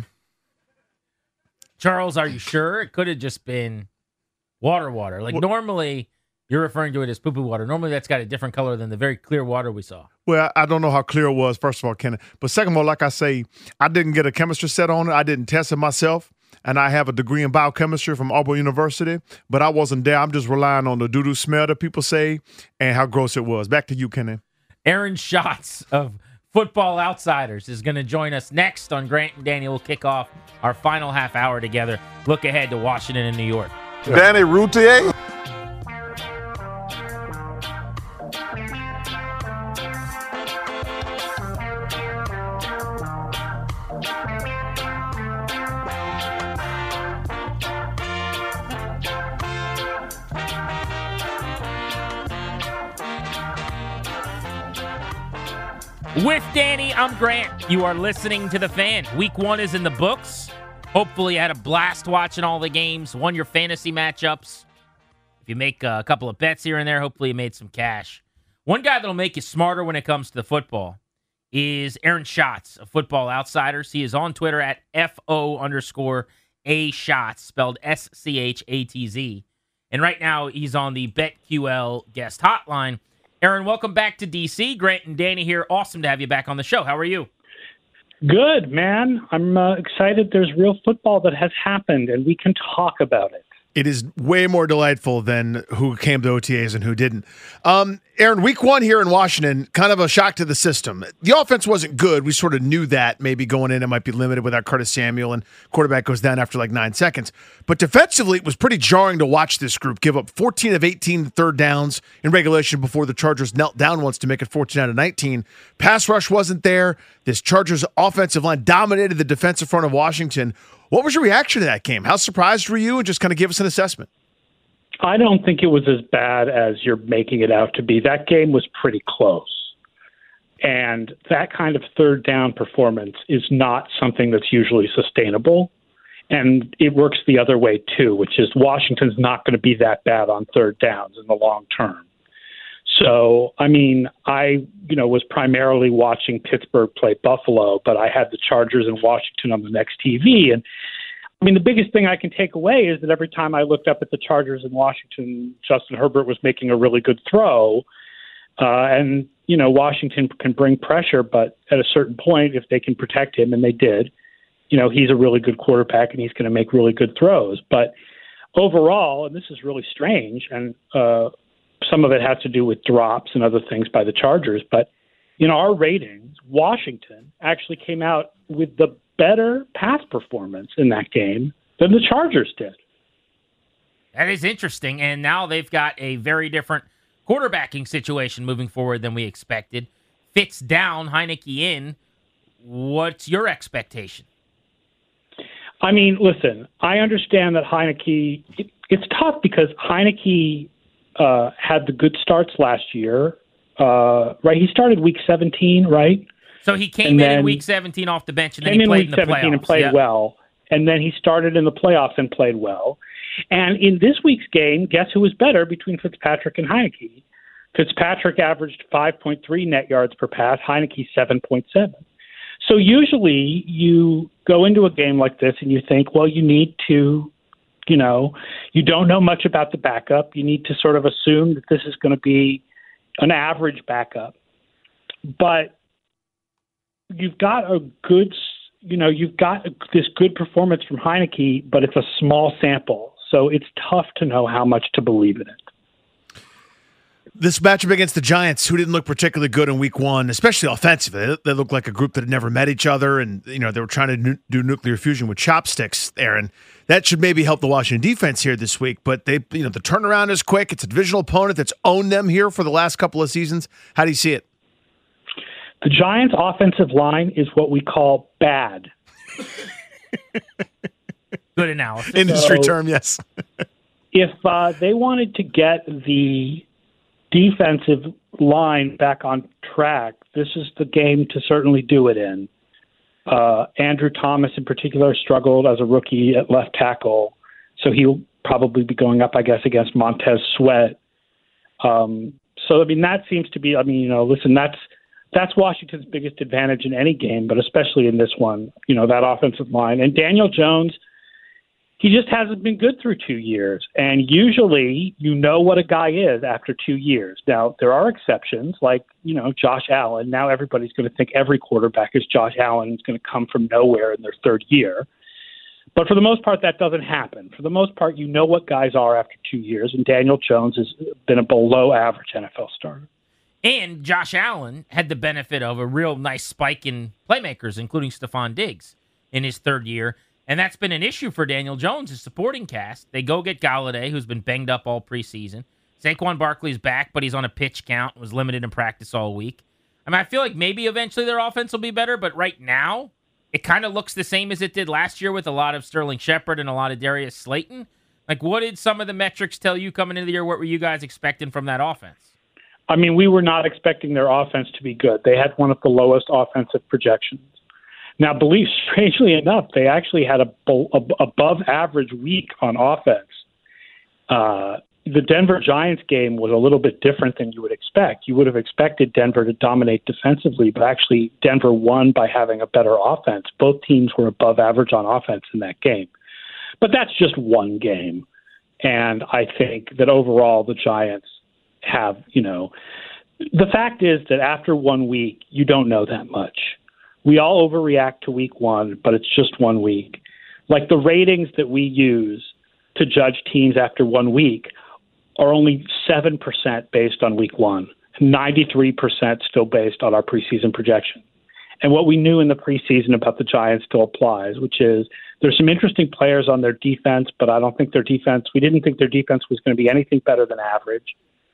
Charles, are you sure? It could have just been water water. Like well, normally you're referring to it as poo-poo water. Normally that's got a different color than the very clear water we saw. Well, I don't know how clear it was, first of all, Kenny. But second of all, like I say, I didn't get a chemistry set on it. I didn't test it myself. And I have a degree in biochemistry from Auburn University, but I wasn't there. I'm just relying on the doo-doo smell that people say and how gross it was. Back to you, Kenny. Aaron Schatz of Football Outsiders is going to join us next on Grant and Danny. We'll kick off our final half hour together. Look ahead to Washington and New York. Danny Routier. With Danny, I'm Grant. You are listening to The Fan. Week one is in the books. Hopefully you had a blast watching all the games, won your fantasy matchups. If you make a couple of bets here and there, hopefully you made some cash. One guy that'll make you smarter when it comes to the football is Aaron Schatz of Football Outsiders. He is on Twitter at F O underscore A Schatz, spelled S C H A T Z. And right now he's on the BetQL guest hotline. Aaron, welcome back to D C. Grant and Danny here. Awesome to have you back on the show. How are you? Good, man. I'm uh, excited there's real football that has happened, and we can talk about it. It is way more delightful than who came to O T As and who didn't. Um, Aaron, week one here in Washington, kind of a shock to the system. The offense wasn't good. We sort of knew that maybe going in it might be limited without Curtis Samuel, and quarterback goes down after like nine seconds. But defensively, it was pretty jarring to watch this group give up fourteen of eighteen third downs in regulation before the Chargers knelt down once to make it fourteen out of nineteen. Pass rush wasn't there. This Chargers offensive line dominated the defensive front of Washington. What was your reaction to that game? How surprised were you? And just kind of give us an assessment. I don't think it was as bad as you're making it out to be. That game was pretty close. And that kind of third down performance is not something that's usually sustainable. And it works the other way, too, which is Washington's not going to be that bad on third downs in the long term. So, I mean, I, you know, was primarily watching Pittsburgh play Buffalo, but I had the Chargers and Washington on the next T V. And, I mean, the biggest thing I can take away is that every time I looked up at the Chargers in Washington, Justin Herbert was making a really good throw. Uh, and, you know, Washington can bring pressure, but at a certain point, if they can protect him, and they did, you know, he's a really good quarterback and he's going to make really good throws. But overall, and this is really strange, and uh, some of it has to do with drops and other things by the Chargers, but in our ratings, Washington actually came out with the better pass performance in that game than the Chargers did. That is interesting, and now they've got a very different quarterbacking situation moving forward than we expected. Fitz down, Heineke in. What's your expectation? I mean, listen, I understand that Heineke, it, it's tough because Heineke uh, had the good starts last year, uh, right? He started week seventeen, right? So he came and in in week seventeen off the bench, and then came he in played week in the seventeen playoffs. and played Yep. well. And then he started in the playoffs and played well. And in this week's game, guess who was better between Fitzpatrick and Heineke? Fitzpatrick averaged five point three net yards per pass, Heineke seven point seven. So usually you go into a game like this and you think, well, you need to, you know, you don't know much about the backup. You need to sort of assume that this is going to be an average backup. But you've got a good, you know, you've got this good performance from Heineke, but it's a small sample. So it's tough to know how much to believe in it. This matchup against the Giants, who didn't look particularly good in week one, especially offensively. They, they looked like a group that had never met each other, and you know they were trying to nu- do nuclear fusion with chopsticks, Aaron. That should maybe help the Washington defense here this week, but they, you know, the turnaround is quick. It's a divisional opponent that's owned them here for the last couple of seasons. How do you see it? The Giants' offensive line is what we call bad. Good analysis. Industry So, term, yes. If uh, they wanted to get the defensive line back on track, this is the game to certainly do it in. Uh, Andrew Thomas, in particular, struggled as a rookie at left tackle, so he'll probably be going up, I guess, against Montez Sweat. Um, so, I mean, that seems to be, I mean, you know, listen, that's that's Washington's biggest advantage in any game, but especially in this one, you know, that offensive line. And Daniel Jones, he just hasn't been good through two years. And usually you know what a guy is after two years. Now, there are exceptions like, you know, Josh Allen. Now everybody's going to think every quarterback is Josh Allen. It's going to come from nowhere in their third year. But for the most part, that doesn't happen. For the most part, you know what guys are after two years. And Daniel Jones has been a below average N F L starter. And Josh Allen had the benefit of a real nice spike in playmakers, including Stephon Diggs in his third year. And that's been an issue for Daniel Jones, his supporting cast. They go get Golladay, who's been banged up all preseason. Saquon Barkley's back, but he's on a pitch count, was limited in practice all week. I mean, I feel like maybe eventually their offense will be better, but right now it kind of looks the same as it did last year with a lot of Sterling Shepard and a lot of Darius Slayton. Like, what did some of the metrics tell you coming into the year? What were you guys expecting from that offense? I mean, we were not expecting their offense to be good. They had one of the lowest offensive projections. Now, believe strangely enough, they actually had a, a above average week on offense. Uh, the Denver Giants game was a little bit different than you would expect. You would have expected Denver to dominate defensively, but actually Denver won by having a better offense. Both teams were above average on offense in that game. But that's just one game. And I think that overall the Giants have, you know, the fact is that after one week, you don't know that much. We all overreact to week one, but it's just one week. Like the ratings that we use to judge teams after one week are only seven percent based on week one, ninety-three percent still based on our preseason projection. And what we knew in the preseason about the Giants still applies, which is there's some interesting players on their defense, but I don't think their defense, we didn't think their defense was going to be anything better than average.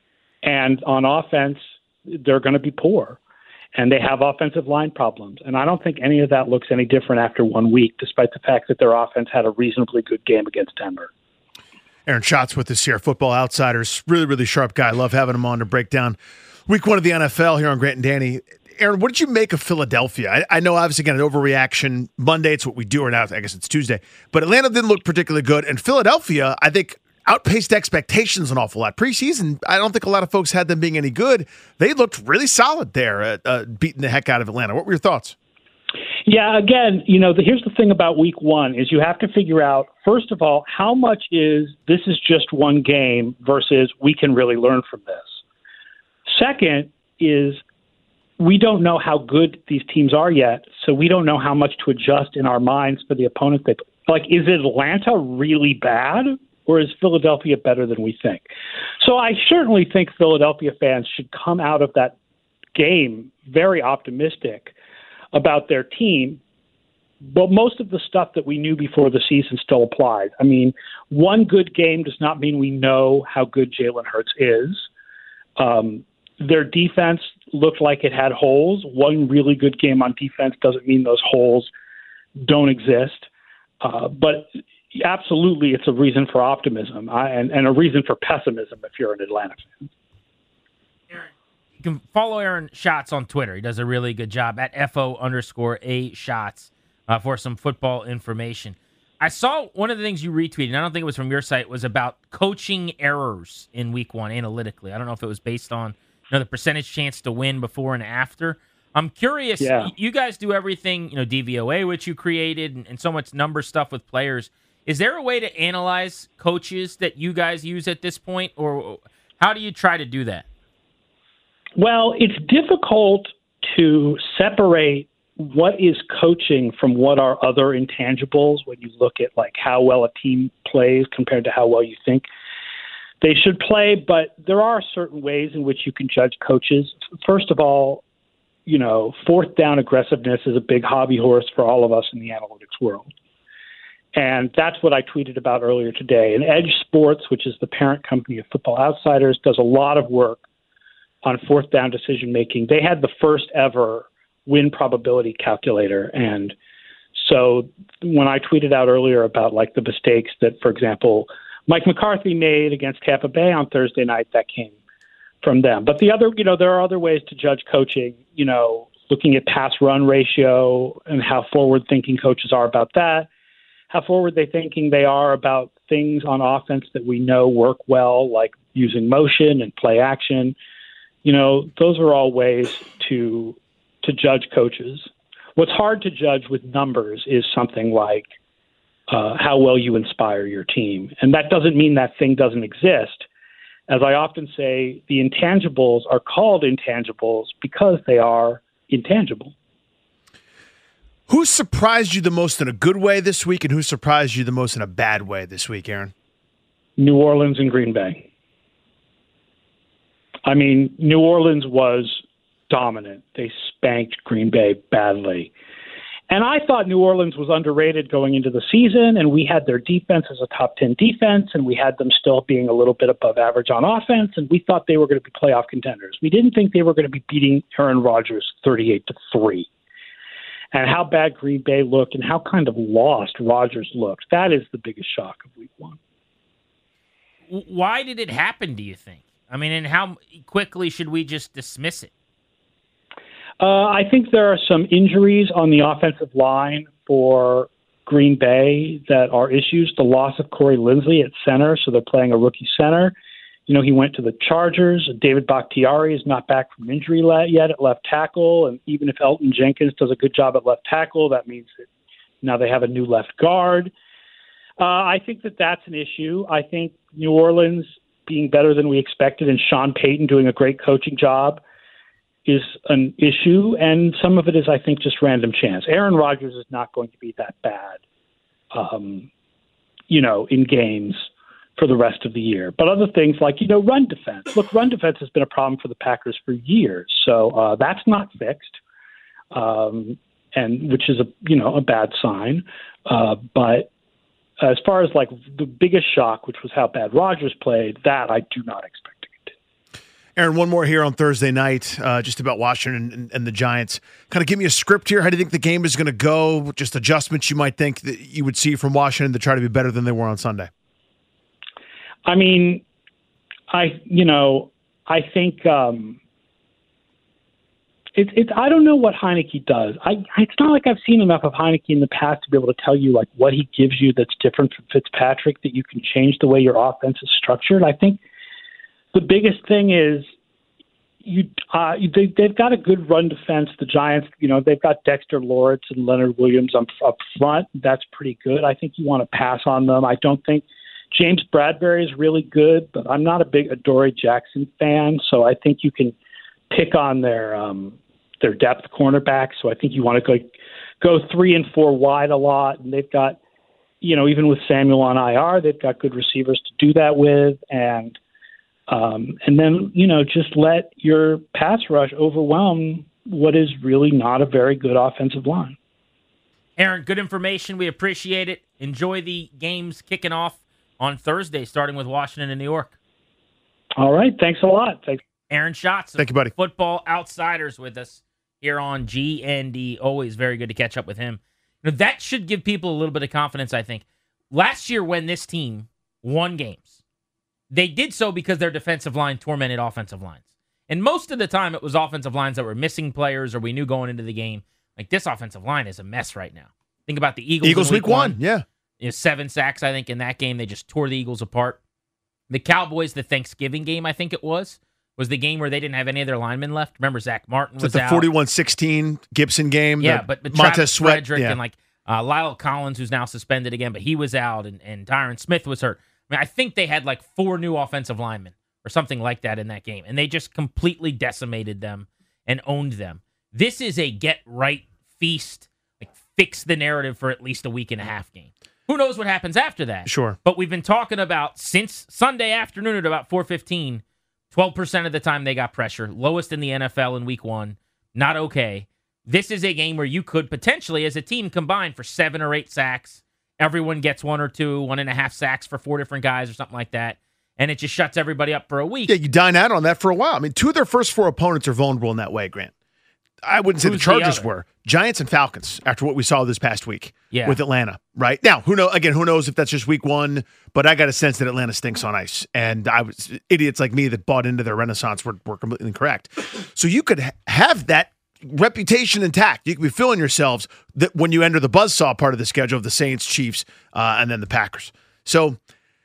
And on offense, they're going to be poor. And they have offensive line problems. And I don't think any of that looks any different after one week, despite the fact that their offense had a reasonably good game against Denver. Aaron Schatz with us here, Football Outsiders. Really, really sharp guy. Love having him on to break down week one of the N F L here on Grant and Danny. Aaron, what did you make of Philadelphia? I, I know, obviously, again, an overreaction. Monday, it's what we do, or now I guess it's Tuesday. But Atlanta didn't look particularly good. And Philadelphia, I think, outpaced expectations an awful lot. Preseason, I don't think a lot of folks had them being any good. They looked really solid there, at, uh, beating the heck out of Atlanta. What were your thoughts? Yeah, again, you know, the, here's the thing about week one is you have to figure out, first of all, how much is this is just one game versus we can really learn from this. Second is we don't know how good these teams are yet, so we don't know how much to adjust in our minds for the opponent. That, like, is Atlanta really bad, or is Philadelphia better than we think? So I certainly think Philadelphia fans should come out of that game very optimistic about their team, but most of the stuff that we knew before the season still applies. I mean, one good game does not mean we know how good Jalen Hurts is. Um, their defense looked like it had holes. One really good game on defense doesn't mean those holes don't exist. Uh, but absolutely, it's a reason for optimism I, and, and a reason for pessimism if you're an Atlanta fan. You can follow Aaron Schatz on Twitter. He does a really good job at F O underscore A Shots uh, for some football information. I saw one of the things you retweeted, and I don't think it was from your site, was about coaching errors in week one analytically. I don't know if it was based on you know, the percentage chance to win before and after. I'm curious, yeah. You guys do everything, you know, D V O A, which you created, and, and so much number stuff with players. Is there a way to analyze coaches that you guys use at this point, or how do you try to do that? Well, it's difficult to separate what is coaching from what are other intangibles when you look at like how well a team plays compared to how well you think they should play. But there are certain ways in which you can judge coaches. First of all, you know, fourth down aggressiveness is a big hobby horse for all of us in the analytics world. And that's what I tweeted about earlier today. And Edge Sports, which is the parent company of Football Outsiders, does a lot of work on fourth down decision making. They had the first ever win probability calculator. And so when I tweeted out earlier about like the mistakes that, for example, Mike McCarthy made against Tampa Bay on Thursday night, that came from them. But the other, you know, there are other ways to judge coaching, you know, looking at pass run ratio and how forward thinking coaches are about that, how forward they thinking they are about things on offense that we know work well, like using motion and play action. You know, those are all ways to to judge coaches. What's hard to judge with numbers is something like uh, how well you inspire your team. And that doesn't mean that thing doesn't exist. As I often say, the intangibles are called intangibles because they are intangible. Who surprised you the most in a good way this week, and who surprised you the most in a bad way this week, Aaron? New Orleans and Green Bay. I mean, New Orleans was dominant. They spanked Green Bay badly. And I thought New Orleans was underrated going into the season, and we had their defense as a top ten defense, and we had them still being a little bit above average on offense, and we thought they were going to be playoff contenders. We didn't think they were going to be beating Aaron Rodgers thirty-eight to three. And how bad Green Bay looked and how kind of lost Rodgers looked, that is the biggest shock of week one. Why did it happen, do you think? I mean, and how quickly should we just dismiss it? Uh, I think there are some injuries on the offensive line for Green Bay that are issues. The loss of Corey Linsley at center, so they're playing a rookie center. You know, he went to the Chargers. David Bakhtiari is not back from injury yet at left tackle, and even if Elton Jenkins does a good job at left tackle, that means that now they have a new left guard. Uh, I think that that's an issue. I think New Orleans being better than we expected and Sean Payton doing a great coaching job is an issue, and some of it is, I think, just random chance. Aaron Rodgers is not going to be that bad, um, you know, in games for the rest of the year. But other things like, you know, run defense. Look, run defense has been a problem for the Packers for years, so uh, that's not fixed, um, and which is a you know a bad sign. Uh, but as far as like the biggest shock, which was how bad Rodgers played, that I do not expect. Aaron, one more here on Thursday night, uh, just about Washington and, and the Giants. Kind of give me a script here. How do you think the game is going to go? Just adjustments you might think that you would see from Washington to try to be better than they were on Sunday. I mean, I you know, I think um, it's it's. I don't know what Heinicke does. I it's not like I've seen enough of Heinicke in the past to be able to tell you like what he gives you that's different from Fitzpatrick that you can change the way your offense is structured. I think the biggest thing is you. Uh, they, they've got a good run defense. The Giants, you know, they've got Dexter Lawrence and Leonard Williams up up front. That's pretty good. I think you want to pass on them. I don't think. James Bradbury is really good, but I'm not a big Adoree Jackson fan, so I think you can pick on their um, their depth cornerbacks. So I think you want to go go three and four wide a lot, and they've got, you know, even with Samuel on I R, they've got good receivers to do that with, and um, and then you know just let your pass rush overwhelm what is really not a very good offensive line. Aaron, good information. We appreciate it. Enjoy the games kicking off on Thursday, starting with Washington and New York. All right. Thanks a lot. Thanks. Aaron Schatz. Thank you, buddy. Football Outsiders with us here on G N D. Always very good to catch up with him. You know, that should give people a little bit of confidence, I think. Last year when this team won games, they did so because their defensive line tormented offensive lines. And most of the time it was offensive lines that were missing players or we knew going into the game, like this offensive line is a mess right now. Think about the Eagles. Eagles week, week one. one, yeah. You know, seven sacks, I think, in that game. They just tore the Eagles apart. The Cowboys, the Thanksgiving game, I think it was, was the game where they didn't have any of their linemen left. Remember, Zach Martin was out. The forty-one sixteen Gibson game. Yeah, the but, but Montez Sweat. Frederick yeah. and like uh, Lyle Collins, who's now suspended again, but he was out, and, and Tyron Smith was hurt. I mean, I think they had like four new offensive linemen or something like that in that game, and they just completely decimated them and owned them. This is a get-right feast, like fix the narrative for at least a week and a half game. Who knows what happens after that? Sure. But we've been talking about since Sunday afternoon at about four fifteen, twelve percent of the time they got pressure. Lowest in the N F L in week one. Not okay. This is a game where you could potentially, as a team, combine for seven or eight sacks. Everyone gets one or two, one and a half sacks for four different guys or something like that. And it just shuts everybody up for a week. Yeah, you dine out on that for a while. I mean, two of their first four opponents are vulnerable in that way, Grant. I wouldn't say Who's the Chargers the were. Giants and Falcons, after what we saw this past week yeah. with Atlanta, right? Now, who know? Again, who knows if that's just week one, but I got a sense that Atlanta stinks on ice. And I was idiots like me that bought into their renaissance were, were completely incorrect. So you could ha- have that reputation intact. You could be feeling yourselves that when you enter the buzzsaw part of the schedule of the Saints, Chiefs, uh, and then the Packers. So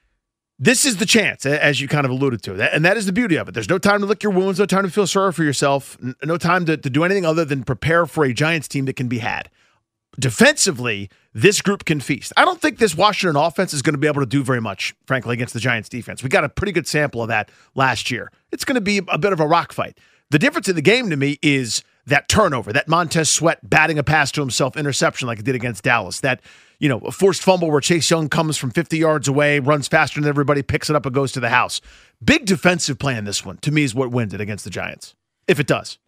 this is the chance, as you kind of alluded to, and that is the beauty of it. There's no time to lick your wounds, no time to feel sorry for yourself, no time to, to do anything other than prepare for a Giants team that can be had. Defensively, this group can feast. I don't think this Washington offense is going to be able to do very much, frankly, against the Giants defense. We got a pretty good sample of that last year. It's going to be a bit of a rock fight. The difference in the game to me is that turnover, that Montez Sweat batting a pass to himself, interception like it did against Dallas, that you know, a forced fumble where Chase Young comes from fifty yards away, runs faster than everybody, picks it up and goes to the house. Big defensive play in this one, to me, is what wins it against the Giants, if it does.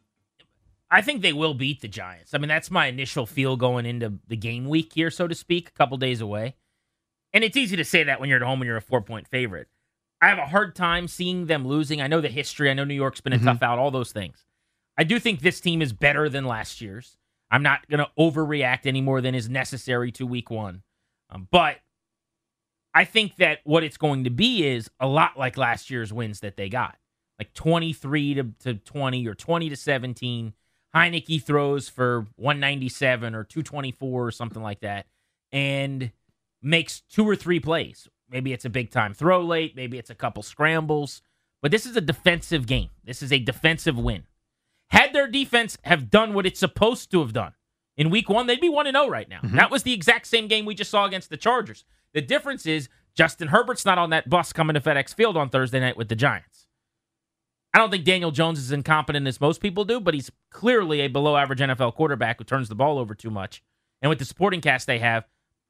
I think they will beat the Giants. I mean, that's my initial feel going into the game week here, so to speak, a couple days away. And it's easy to say that when you're at home and you're a four-point favorite. I have a hard time seeing them losing. I know the history. I know New York's been a mm-hmm. tough out, all those things. I do think this team is better than last year's. I'm not going to overreact any more than is necessary to week one. Um, but I think that what it's going to be is a lot like last year's wins that they got. Like twenty-three to twenty or twenty to seventeen. Heinicke throws for one ninety-seven or two twenty-four or something like that and makes two or three plays. Maybe it's a big-time throw late. Maybe it's a couple scrambles. But this is a defensive game. This is a defensive win. Had their defense have done what it's supposed to have done in week one, they'd be one and oh right now. Mm-hmm. That was the exact same game we just saw against the Chargers. The difference is Justin Herbert's not on that bus coming to FedEx Field on Thursday night with the Giants. I don't think Daniel Jones is incompetent as most people do, but he's clearly a below-average N F L quarterback who turns the ball over too much. And with the supporting cast they have,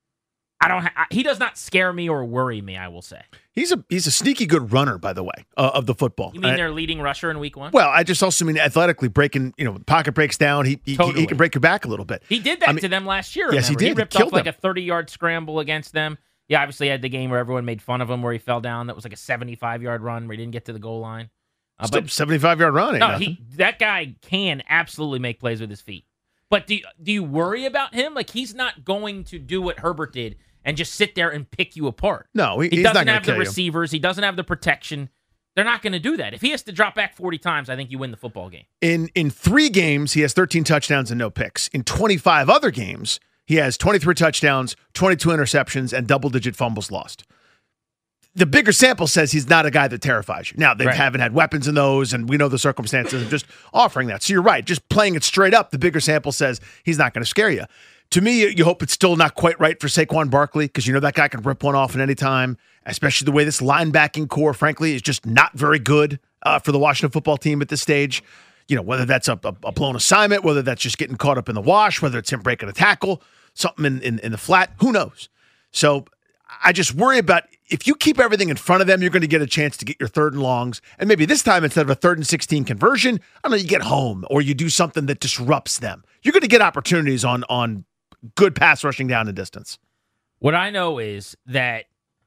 I don't. Ha- he does not scare me or worry me, I will say. He's a he's a sneaky good runner, by the way, uh, of the football. You mean I, their leading rusher in week one? Well, I just also mean athletically breaking, you know, pocket breaks down. He he, totally. he, he can break your back a little bit. He did that I mean, to them last year. Yes, remember? he did. He ripped he off like them. a thirty-yard scramble against them. Yeah, obviously he had the game where everyone made fun of him where he fell down. That was like a seventy-five-yard run where he didn't get to the goal line. Uh, but seventy-five-yard run. No, he, that guy can absolutely make plays with his feet. But do, do you worry about him? Like, he's not going to do what Herbert did and just sit there and pick you apart. No, he, he he's doesn't not gonna have the kill you. receivers. He doesn't have the protection. They're not going to do that. If he has to drop back forty times, I think you win the football game. In in three games, he has thirteen touchdowns and no picks. In twenty-five other games, he has twenty-three touchdowns, twenty-two interceptions, and double-digit fumbles lost. The bigger sample says he's not a guy that terrifies you. Now, they Right. haven't had weapons in those, and we know the circumstances of just offering that. So you're right. Just playing it straight up, the bigger sample says he's not going to scare you. To me, you hope it's still not quite right for Saquon Barkley because you know that guy can rip one off at any time, especially the way this linebacking core, frankly, is just not very good uh, for the Washington football team at this stage. You know, whether that's a, a, a blown assignment, whether that's just getting caught up in the wash, whether it's him breaking a tackle, something in, in, in the flat, who knows? So I just worry about if you keep everything in front of them, you're going to get a chance to get your third and longs. And maybe this time, instead of a third and sixteen conversion, I don't know, you get home or you do something that disrupts them. You're going to get opportunities on on good pass rushing down the distance. What I know is that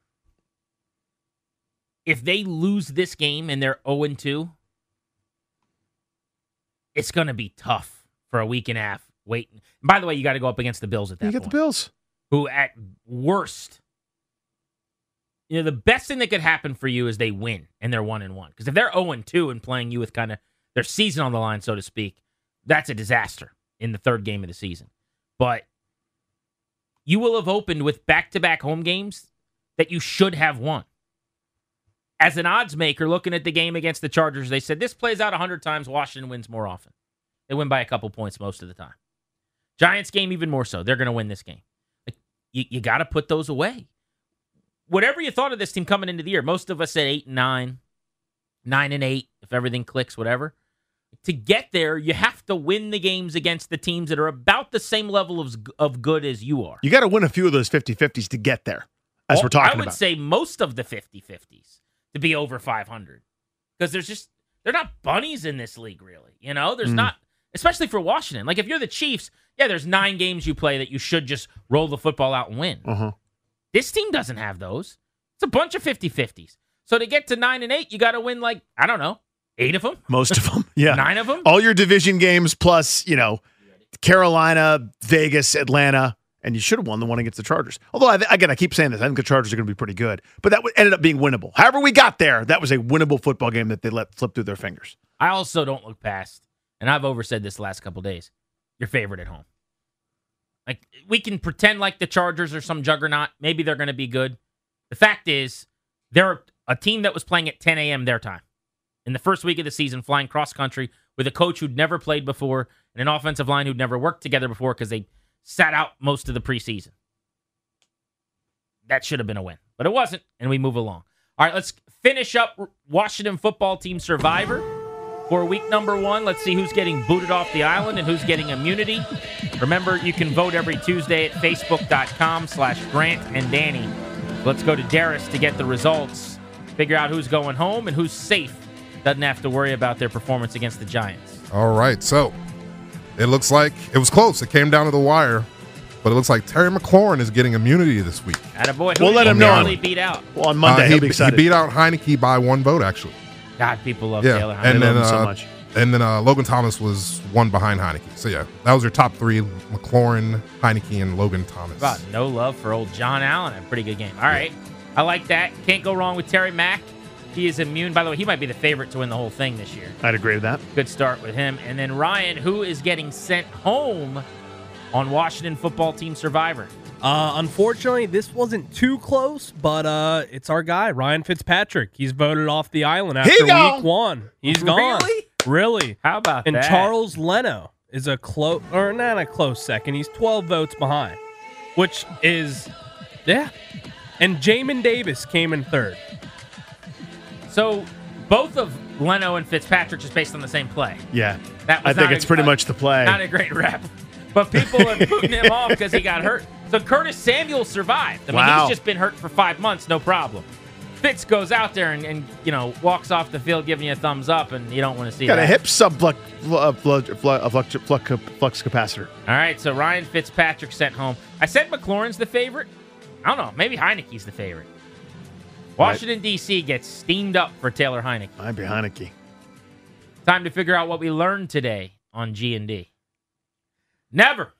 if they lose this game and they're oh and two, it's going to be tough for a week and a half waiting. By the way, you got to go up against the Bills at that You point. get the Bills. Who at worst, you know, the best thing that could happen for you is they win and they're one and one. Because if they're oh and two and playing you with kind of their season on the line, so to speak, that's a disaster in the third game of the season. But you will have opened with back-to-back home games that you should have won. As an odds maker, looking at the game against the Chargers, they said this plays out one hundred times, Washington wins more often. They win by a couple points most of the time. Giants game, even more so. They're going to win this game. Like, you you got to put those away. Whatever you thought of this team coming into the year, most of us said eight and nine, nine and eight, if everything clicks, whatever. To get there, you have to win the games against the teams that are about the same level of, of good as you are. You got to win a few of those fifty-fifties to get there, as Well, we're talking I would about. say most of the fifty-fifties to be over five hundred. Because there's just, they're not bunnies in this league, really. You know, there's Mm. not, especially for Washington. Like, if you're the Chiefs, yeah, there's nine games you play that you should just roll the football out and win. Uh-huh. This team doesn't have those. It's a bunch of fifty-fifties. So to get to nine and eight, you got to win, like, I don't know, eight of them? Most of them, yeah. Nine of them? All your division games plus, you know, Carolina, Vegas, Atlanta, and you should have won the one against the Chargers. Although, I, again, I keep saying this. I think the Chargers are going to be pretty good. But that ended up being winnable. However we got there, that was a winnable football game that they let slip through their fingers. I also don't look past, and I've oversaid this the last couple of days, your favorite at home. Like, we can pretend like the Chargers are some juggernaut. Maybe they're going to be good. The fact is, they're a team that was playing at ten a.m. their time in the first week of the season, flying cross-country with a coach who'd never played before and an offensive line who'd never worked together before because they sat out most of the preseason. That should have been a win, but it wasn't, and we move along. All right, let's finish up Washington football team Survivor for week number one. Let's see who's getting booted off the island and who's getting immunity. Remember, you can vote every Tuesday at facebook.com slash Grant and Danny. Let's go to Darius to get the results, figure out who's going home and who's safe. Doesn't have to worry about their performance against the Giants. All right, so it looks like it was close. It came down to the wire, but it looks like Terry McLaurin is getting immunity this week. Attaboy. Who We'll did let he him know. really beat out? Well, on Monday, Uh, he'll he, be he excited. beat out Heineke by one vote, actually. God, people love Yeah, Taylor Heineke. and then love him so uh, much. and then uh, Logan Thomas was one behind Heineke. So yeah, that was your top three: McLaurin, Heineke, and Logan Thomas. About no love for old John Allen. A pretty good game. All right. I like that. Can't go wrong with Terry Mack. He is immune. By the way, he might be the favorite to win the whole thing this year. I'd agree with that. Good start with him. And then Ryan, who is getting sent home on Washington football team Survivor. Uh, unfortunately, this wasn't too close, but uh, it's our guy, Ryan Fitzpatrick. He's voted off the island after He gone. week one. He's gone. Really? Really? How about and that? Charles Leno is a close, or not a close second. He's twelve votes behind, which is, yeah. And Jamin Davis came in third. So both of Leno and Fitzpatrick just based on the same play. Yeah. That was I think not it's a- pretty uh, much the play. Not a great rep. But people are booting him off because he got hurt. So Curtis Samuel survived. I mean, Wow. he's just been hurt for five months, no problem. Fitz goes out there and, and you know walks off the field giving you a thumbs up, and you don't want to see Got that. a hip subflux uh, flux, flux, flux, flux, flux capacitor. All right, so Ryan Fitzpatrick sent home. I said McLaurin's the favorite. I don't know. Maybe Heineke's the favorite. Washington, D C gets steamed up for Taylor Heineke. I'd be Heineke. Time to figure out what we learned today on G and D. Never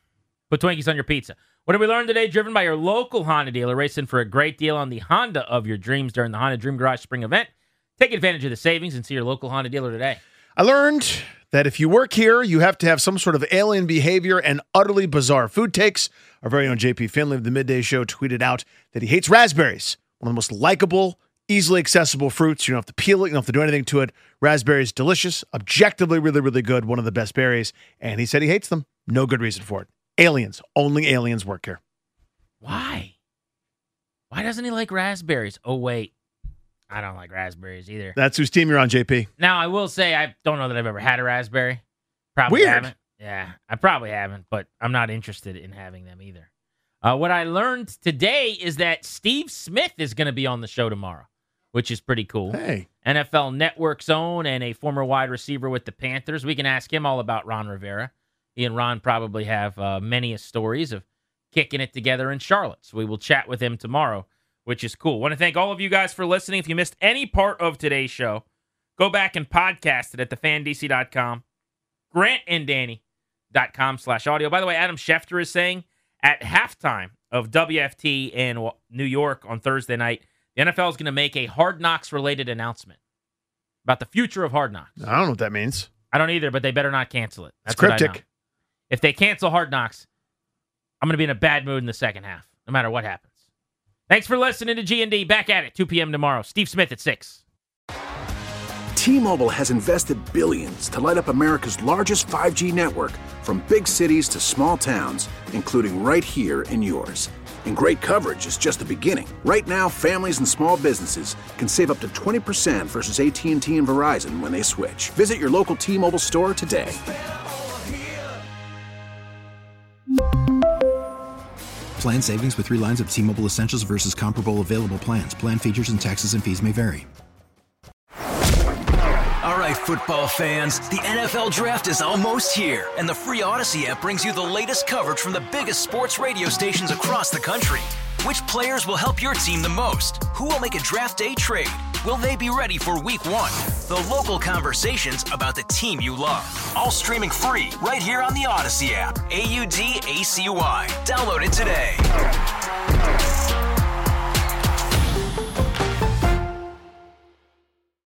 Put Twinkies on your pizza. What did we learn today? Driven by your local Honda dealer, racing for a great deal on the Honda of your dreams during the Honda Dream Garage Spring event. Take advantage of the savings and see your local Honda dealer today. I learned that if you work here, you have to have some sort of alien behavior and utterly bizarre food takes. Our very own J P Finley of the Midday Show tweeted out that he hates raspberries, one of the most likable, easily accessible fruits. You don't have to peel it. You don't have to do anything to it. Raspberries, delicious, objectively really, really good, one of the best berries. And he said he hates them. No good reason for it. Aliens. Only aliens work here. Why? Why doesn't he like raspberries? Oh, wait. I don't like raspberries either. That's whose team you're on, J P. Now, I will say I don't know that I've ever had a raspberry. Probably Weird. haven't. Yeah, I probably haven't, but I'm not interested in having them either. Uh, what I learned today is that Steve Smith is going to be on the show tomorrow, which is pretty cool. Hey. N F L Network's own and a former wide receiver with the Panthers. We can ask him all about Ron Rivera. He and Ron probably have uh, many stories of kicking it together in Charlotte. So we will chat with him tomorrow, which is cool. Want to thank all of you guys for listening. If you missed any part of today's show, go back and podcast it at the fan d c dot com, grant and danny dot com slash audio. By the way, Adam Schefter is saying at halftime of W F T in New York on Thursday night, the N F L is going to make a Hard Knocks-related announcement about the future of Hard Knocks. I don't know what that means. I don't either, but they better not cancel it. That's It's cryptic. what I know. If they cancel Hard Knocks, I'm going to be in a bad mood in the second half, no matter what happens. Thanks for listening to G and D. Back at it, two p.m. tomorrow. Steve Smith at six. T-Mobile has invested billions to light up America's largest five G network, from big cities to small towns, including right here in yours. And great coverage is just the beginning. Right now, families and small businesses can save up to twenty percent versus A T and T and Verizon when they switch. Visit your local T-Mobile store today. Plan savings with three lines of T-Mobile Essentials versus comparable available plans. Plan features and taxes and fees may vary. All right, football fans, the N F L Draft is almost here, and the free Odyssey app brings you the latest coverage from the biggest sports radio stations across the country. Which players will help your team the most? Who will make a draft day trade? Will they be ready for week one? The local conversations about the team you love. All streaming free right here on the Odyssey app. A U D A C Y. Download it today.